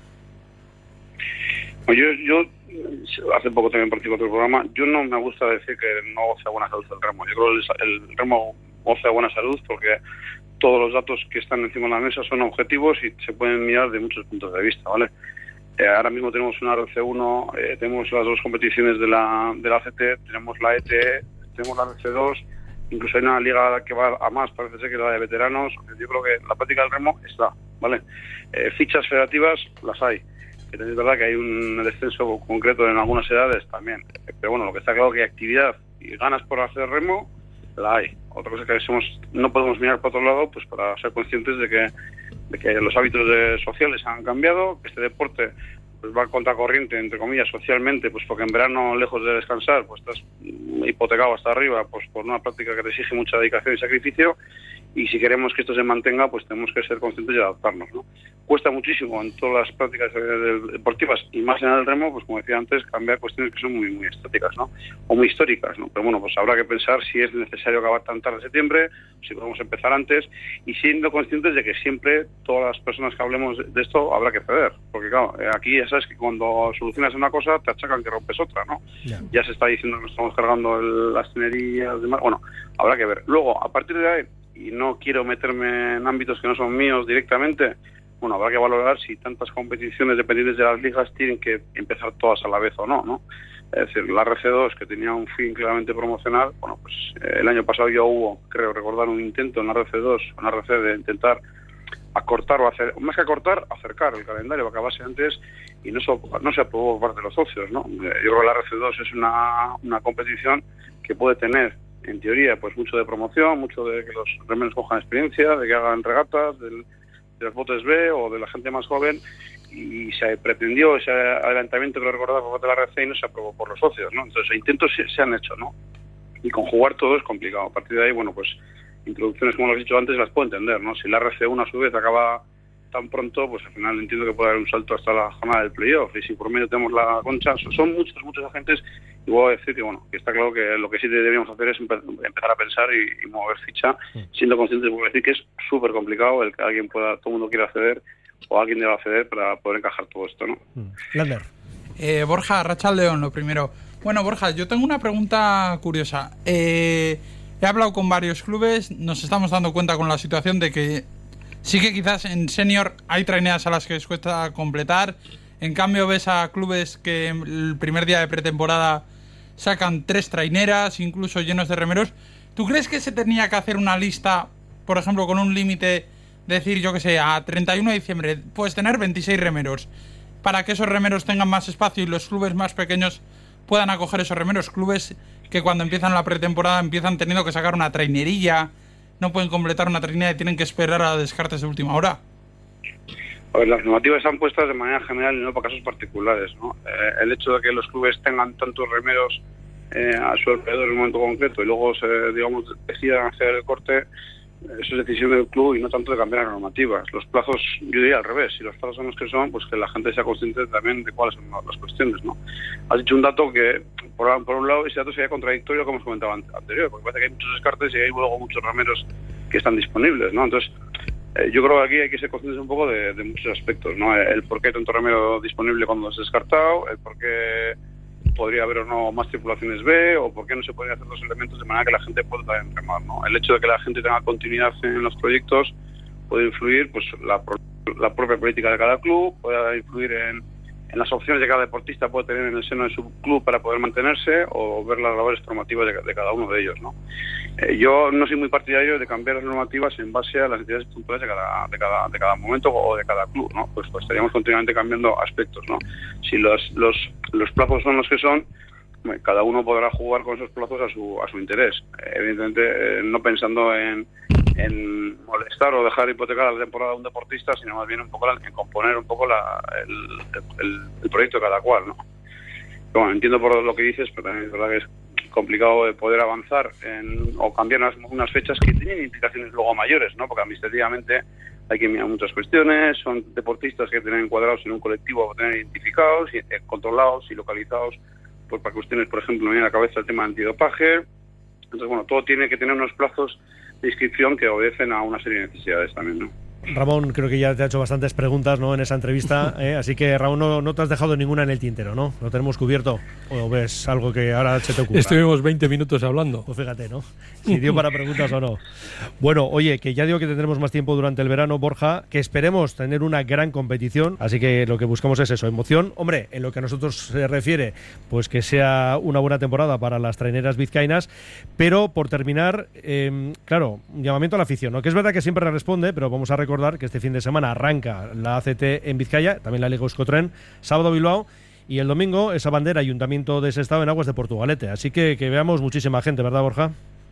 Yo hace poco también participo en otro programa, yo no me gusta decir que no goza buena salud el remo. Yo creo que el remo goza buena salud porque todos los datos que están encima de la mesa son objetivos y se pueden mirar de muchos puntos de vista, ¿vale? Ahora mismo tenemos una RC1, tenemos las 2 competiciones de la ACT, tenemos la ETE, tenemos la RC2, incluso hay una liga que va a más, parece ser que es la de veteranos. Yo creo que la práctica del remo está, ¿vale? Fichas federativas las hay. Es verdad que hay un descenso concreto en algunas edades también, pero bueno, lo que está claro es que hay actividad y ganas por hacer remo, la hay. Otra cosa es que no podemos mirar por otro lado, pues para ser conscientes de que los hábitos sociales han cambiado, que este deporte pues va contracorriente, entre comillas, socialmente, pues porque en verano, lejos de descansar, pues estás hipotecado hasta arriba, pues por una práctica que te exige mucha dedicación y sacrificio, y si queremos que esto se mantenga, pues tenemos que ser conscientes y adaptarnos, ¿no? Cuesta muchísimo en todas las prácticas deportivas, y más en el remo, pues como decía antes, cambiar cuestiones que son muy, muy estáticas, ¿no? O muy históricas, ¿no? Pero bueno, pues habrá que pensar si es necesario acabar tan tarde en septiembre, si podemos empezar antes, y siendo conscientes de que siempre todas las personas que hablemos de esto habrá que ceder, porque claro, aquí ya sabes que cuando solucionas una cosa te achacan que rompes otra, ¿no? Ya se está diciendo que nos estamos cargando las tenerías, demás. Bueno, habrá que ver. Luego, a partir de ahí, y no quiero meterme en ámbitos que no son míos directamente, bueno, habrá que valorar si tantas competiciones dependientes de las ligas tienen que empezar todas a la vez o no, ¿no? Es decir, la RC2, que tenía un fin claramente promocional, bueno, pues el año pasado ya hubo, creo recordar, un intento en la RC2, en la RC de intentar acortar o hacer, más que acortar, acercar el calendario que acabase antes, y no se aprobó por parte de los socios, ¿no? Yo creo que la RC2 es una competición que puede tener, en teoría, pues mucho de promoción, mucho de que los remeros cojan experiencia, de que hagan regatas, de los botes B o de la gente más joven, y se pretendió ese adelantamiento que lo recordaba por parte de la RC y no se aprobó por los socios, ¿no? Entonces, intentos se han hecho, ¿no? Y conjugar todo es complicado. A partir de ahí, bueno, pues introducciones, como lo he dicho antes, las puedo entender, ¿no? Si la RC1 a su vez acaba tan pronto, pues al final entiendo que puede haber un salto hasta la jornada del playoff, y si por medio tenemos la concha, son muchos agentes, y voy a decir que bueno, que está claro que lo que sí deberíamos hacer es empezar a pensar y mover ficha, siendo conscientes, voy a decir que es súper complicado el que alguien pueda, todo el mundo quiera acceder, o alguien deba acceder para poder encajar todo esto, ¿no? Lander. Borja, Rachaldeón, lo primero. Bueno, Borja, yo tengo una pregunta curiosa. He hablado con varios clubes, nos estamos dando cuenta con la situación de que Sí que quizás en senior hay traineras a las que les cuesta completar. En cambio ves a clubes que el primer día de pretemporada sacan 3 traineras, incluso llenos de remeros. ¿Tú crees que se tenía que hacer una lista, por ejemplo, con un límite, decir, yo que sé, a 31 de diciembre puedes tener 26 remeros, para que esos remeros tengan más espacio y los clubes más pequeños puedan acoger esos remeros? Clubes que cuando empiezan la pretemporada empiezan teniendo que sacar una trainerilla, no pueden completar una trainera y tienen que esperar a descartes de última hora. A ver, las normativas están puestas de manera general y no para casos particulares, ¿no? El hecho de que los clubes tengan tantos remeros a su alrededor en un momento concreto y luego decidan hacer el corte, eso es decisión del club y no tanto de cambiar las normativas. Los plazos, yo diría al revés, si los plazos son los que son, pues que la gente sea consciente también de cuáles son las cuestiones, ¿no? Has dicho un dato que, por un lado, ese dato sería contradictorio, como os comentaba anterior, porque parece que hay muchos descartes y hay luego muchos remeros que están disponibles, ¿no? Entonces, yo creo que aquí hay que ser conscientes un poco de muchos aspectos, ¿no? El por qué hay tanto remero disponible cuando se ha descartado, el por qué podría haber o no más tripulaciones B, o por qué no se podrían hacer los elementos de manera que la gente pueda también remar, ¿no? El hecho de que la gente tenga continuidad en los proyectos puede influir, pues la propia política de cada club, puede influir en las opciones que cada deportista puede tener en el seno de su club para poder mantenerse, o ver las labores formativas de cada uno de ellos, ¿no? Yo no soy muy partidario de cambiar las normativas en base a las necesidades puntuales de cada momento o de cada club, ¿no? Pues estaríamos continuamente cambiando aspectos, ¿no? Si los plazos son los que son, cada uno podrá jugar con esos plazos a su interés. Evidentemente, no pensando en molestar o dejar hipotecar a la temporada de un deportista, sino más bien un poco en componer un poco el proyecto de cada cual, ¿no? Pero bueno, entiendo por lo que dices, pero también es verdad que es complicado de poder avanzar o cambiar unas fechas que tienen implicaciones luego mayores, ¿no? Porque administrativamente hay que mirar muchas cuestiones, son deportistas que tienen encuadrados en un colectivo, tener identificados, controlados y localizados para cuestiones, por ejemplo, me viene a la cabeza el tema del antidopaje. Entonces, bueno, todo tiene que tener unos plazos de inscripción que obedecen a una serie de necesidades también, ¿no? Ramón, creo que ya te ha hecho bastantes preguntas, ¿no?, en esa entrevista, así que, Ramón, no te has dejado ninguna en el tintero, ¿no? ¿Lo tenemos cubierto? ¿O ves algo que ahora se te ocurra? Estuvimos 20 minutos hablando. Pues fíjate, ¿no? Si dio para preguntas o no. Bueno, oye, que ya digo que tendremos más tiempo durante el verano, Borja, que esperemos tener una gran competición, así que lo que buscamos es eso, emoción. Hombre, en lo que a nosotros se refiere, pues que sea una buena temporada para las traineras vizcaínas, pero por terminar, claro, un llamamiento a la afición, ¿no? Que es verdad que siempre responde, pero vamos a recordar que este fin de semana arranca la ACT en Vizcaya, también la Liga Euskotren, sábado Bilbao, y el domingo esa bandera Ayuntamiento de Sestao en Aguas de Portugalete. Así que veamos muchísima gente, ¿verdad, Borja?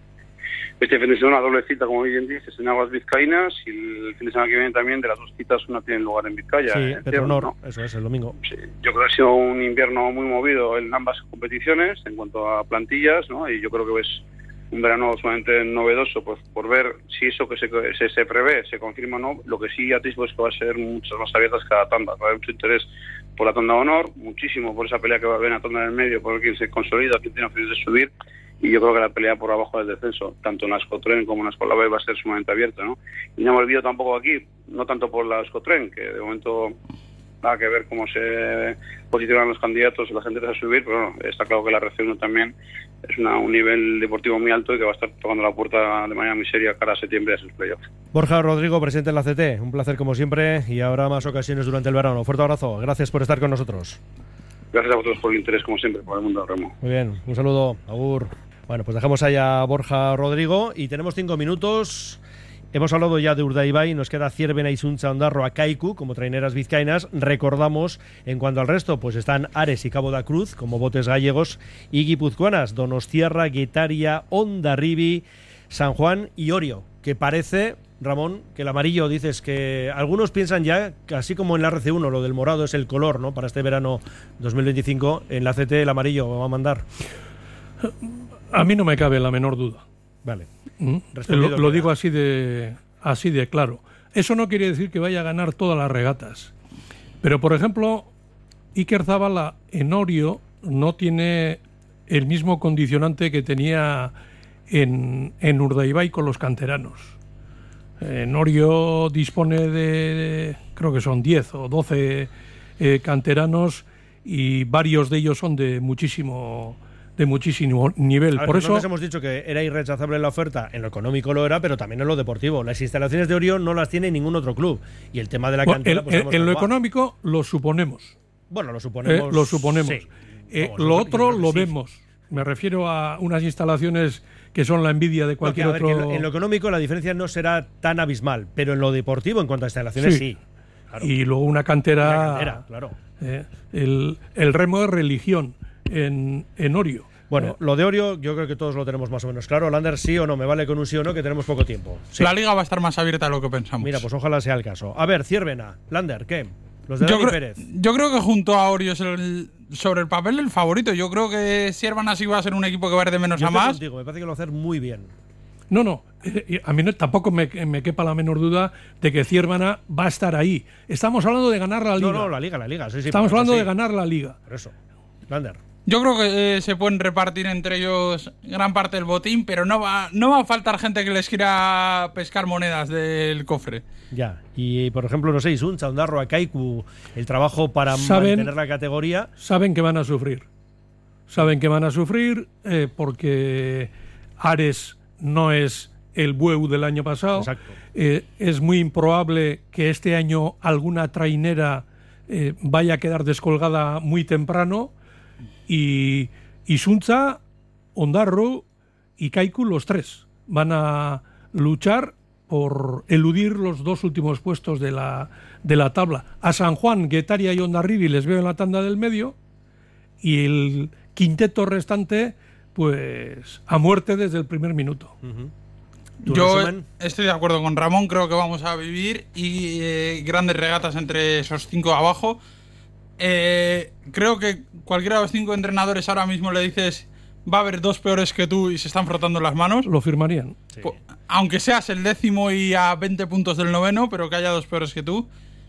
Este fin de semana doble cita, como bien dices, en Aguas Vizcaínas, y el fin de semana que viene también de las dos citas una tiene lugar en Vizcaya. Sí, Petronor, ¿no? Eso es, el domingo. Sí, yo creo que ha sido un invierno muy movido en ambas competiciones en cuanto a plantillas, ¿no? Y yo creo que es un verano sumamente novedoso, pues por ver si eso que se prevé se confirma o no. Lo que sí atisbo es que va a ser muchas más abiertas cada tanda. Va a haber mucho interés por la tanda de honor, muchísimo por esa pelea que va a haber en la tanda del medio, por quién se consolida, quién tiene opciones de subir, y yo creo que la pelea por abajo del descenso, tanto en la Euskotren como en la Escola B, va a ser sumamente abierta, ¿no? Y no me olvido tampoco aquí, no tanto por la Euskotren, que de momento va que ver cómo se posicionan los candidatos y la gente empieza a subir, pero bueno, está claro que la RC1 también es un nivel deportivo muy alto y que va a estar tocando la puerta de manera muy seria cara a septiembre a sus playoffs. Borja Rodrigo, presidente de la CT, un placer como siempre y habrá más ocasiones durante el verano. Fuerte abrazo, gracias por estar con nosotros. Gracias a vosotros por el interés, como siempre, por el mundo del remo. Muy bien, un saludo, agur. Bueno, pues dejamos ahí a Borja Rodrigo y tenemos 5 minutos. Hemos hablado ya de Urdaibai, nos queda Zierbena, Izuntza, Ondarroa, Kaiku como traineras vizcaínas. Recordamos, en cuanto al resto, pues están Ares y Cabo da Cruz como botes gallegos y guipuzcoanas, Donostiarra, Guetaria, Hondarribi, San Juan y Orio, que parece, Ramón, que el amarillo, dices que algunos piensan ya, así como en la RC1, lo del morado es el color, ¿no?, para este verano 2025, en la CT el amarillo va a mandar. A mí no me cabe la menor duda. Vale. Lo digo así de claro. Eso no quiere decir que vaya a ganar todas las regatas. Pero, por ejemplo, Iker Zabala en Orio no tiene el mismo condicionante que tenía en Urdaibai con los canteranos. En Orio dispone de creo que son 10 o 12 canteranos y varios de ellos son de muchísimo de muchísimo nivel. Por eso hemos dicho que era irrechazable la oferta, en lo económico lo era, pero también en lo deportivo. Las instalaciones de Orión no las tiene ningún otro club. Y el tema de la cantera... en lo económico lo suponemos. Bueno, lo suponemos. Lo suponemos. Sí. Lo otro lo vemos. Me refiero a unas instalaciones que son la envidia de cualquier otro... en lo económico la diferencia no será tan abismal, pero en lo deportivo, en cuanto a instalaciones, sí. Claro. Y luego una cantera... Claro. El remo de religión en Orio. Bueno, lo de Orio yo creo que todos lo tenemos más o menos claro. Lander, sí o no, me vale con un sí o no, que tenemos poco tiempo. Sí. La liga va a estar más abierta de lo que pensamos. Mira, pues ojalá sea el caso. A ver, Ciervena, Lander, ¿qué? Los de Dani Pérez. Yo creo que junto a Orio es sobre el papel el favorito. Yo creo que Ciervena sí va a ser un equipo que va a ir de menos a más. Contigo, me parece que lo va a hacer muy bien. No. A mí tampoco me quepa la menor duda de que Ciervena va a estar ahí. Estamos hablando de ganar la liga. No, la liga. Sí, Estamos hablando de ganar la liga. Por eso. Lander. Yo creo que se pueden repartir entre ellos gran parte del botín, pero no va a faltar gente que les quiera pescar monedas del cofre. Ya, y por ejemplo, no sé, Isuncha, Ondarroa, Kaiku, el trabajo para mantener la categoría. Saben que van a sufrir. Porque Ares no es el Bueu del año pasado. Exacto. Es muy improbable que este año alguna trainera vaya a quedar descolgada muy temprano. Y Isuncha, Ondarro y Kaiku, los tres, van a luchar por eludir los dos últimos puestos de la tabla. A San Juan, Guetaria y Hondarribia les veo en la tanda del medio, y el quinteto restante, pues a muerte desde el primer minuto. Yo estoy de acuerdo con Ramón, creo que vamos a vivir y grandes regatas entre esos 5 de abajo. Creo que cualquiera de los 5 entrenadores ahora mismo le dices va a haber 2 peores que tú y se están frotando las manos. Lo firmarían. Sí. Aunque seas el 10º y a 20 puntos del 9º, pero que haya 2 peores que tú.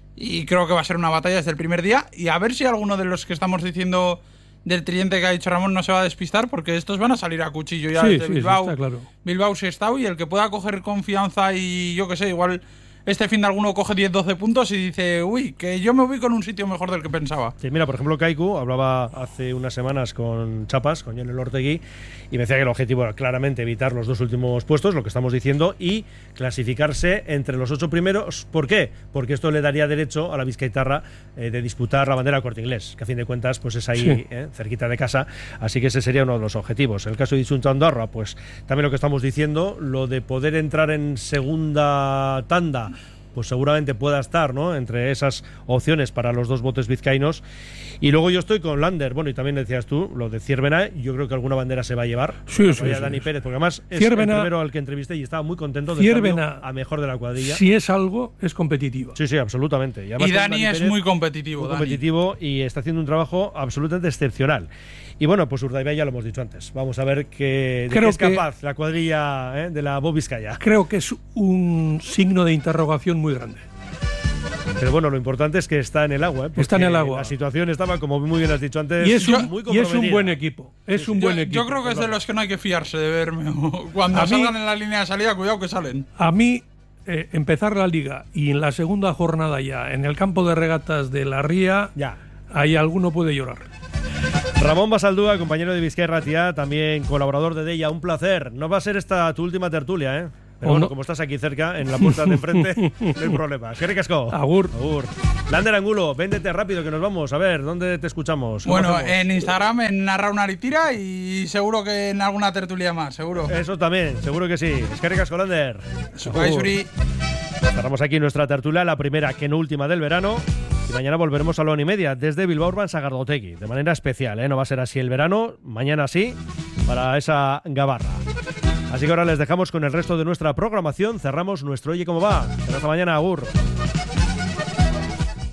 Y creo que va a ser una batalla desde el primer día. Y a ver si alguno de los que estamos diciendo del tridente que ha dicho Ramón no se va a despistar, porque estos van a salir a cuchillo ya desde Bilbao. Sí, está claro. Bilbao se está, y el que pueda coger confianza y yo que sé, igual este fin de alguno coge 10-12 puntos y dice, uy, que yo me ubico en un sitio mejor del que pensaba. Sí, mira, por ejemplo, Kaiku hablaba hace unas semanas con Chapas, con Jonel Ortegui, y me decía que el objetivo era claramente evitar los 2 últimos puestos, lo que estamos diciendo, y clasificarse entre los 8 primeros. ¿Por qué? Porque esto le daría derecho a la Bizkaitarra de disputar la bandera Corte Inglés, que a fin de cuentas pues es ahí, cerquita de casa, así que ese sería uno de los objetivos. En el caso de Isuncha Ondarroa, pues también lo que estamos diciendo, lo de poder entrar en segunda tanda, pues seguramente pueda estar, ¿no?, entre esas opciones para los 2 botes vizcaínos. Y luego yo estoy con Lander. Bueno, y también decías tú, lo de Ciervena, yo creo que alguna bandera se va a llevar. Sí. Dani Pérez, porque además es el primero al que entrevisté y estaba muy contento de Ciervena, a mejor de la cuadrilla. Si es algo, es competitivo. Sí, absolutamente. Y Dani es muy competitivo. Muy competitivo y está haciendo un trabajo absolutamente excepcional. Y bueno, pues Urdaibai ya lo hemos dicho antes. Vamos a ver de qué es capaz la cuadrilla de la Bob Vizcaya. Creo que es un signo de interrogación muy grande. Pero bueno, lo importante es que está en el agua. Está en el agua. La situación estaba, como muy bien has dicho antes, muy comprometida. Y es un buen equipo. Yo creo que es de los que no hay que fiarse de verme. Cuando salgan en la línea de salida, cuidado que salen. A mí, empezar la liga y en la segunda jornada ya, en el campo de regatas de la Ría, ahí alguno puede llorar. Ramón Basaldúa, compañero de Bizkaia Ratia, también colaborador de Deia, un placer. No va a ser esta tu última tertulia, ¿eh? Pero bueno, como estás aquí cerca, en la puerta de enfrente, no hay problema. Eskerrik asko. Agur. Lander Angulo, véndete rápido que nos vamos. A ver, ¿dónde te escuchamos? Bueno, en Instagram, en Arraunaritira, y seguro que en alguna tertulia más, seguro. Eso también, seguro que sí. Eskerrik asko, Lander. Suri. Cerramos aquí nuestra tertulia, la primera que no última del verano. Y mañana volveremos a la 1:30 desde Bilbao Urban Sagardotegui, de manera especial, ¿eh? No va a ser así el verano, mañana sí, para esa gabarra. Así que ahora les dejamos con el resto de nuestra programación. Cerramos nuestro Oye Cómo Va. Hasta mañana, agur.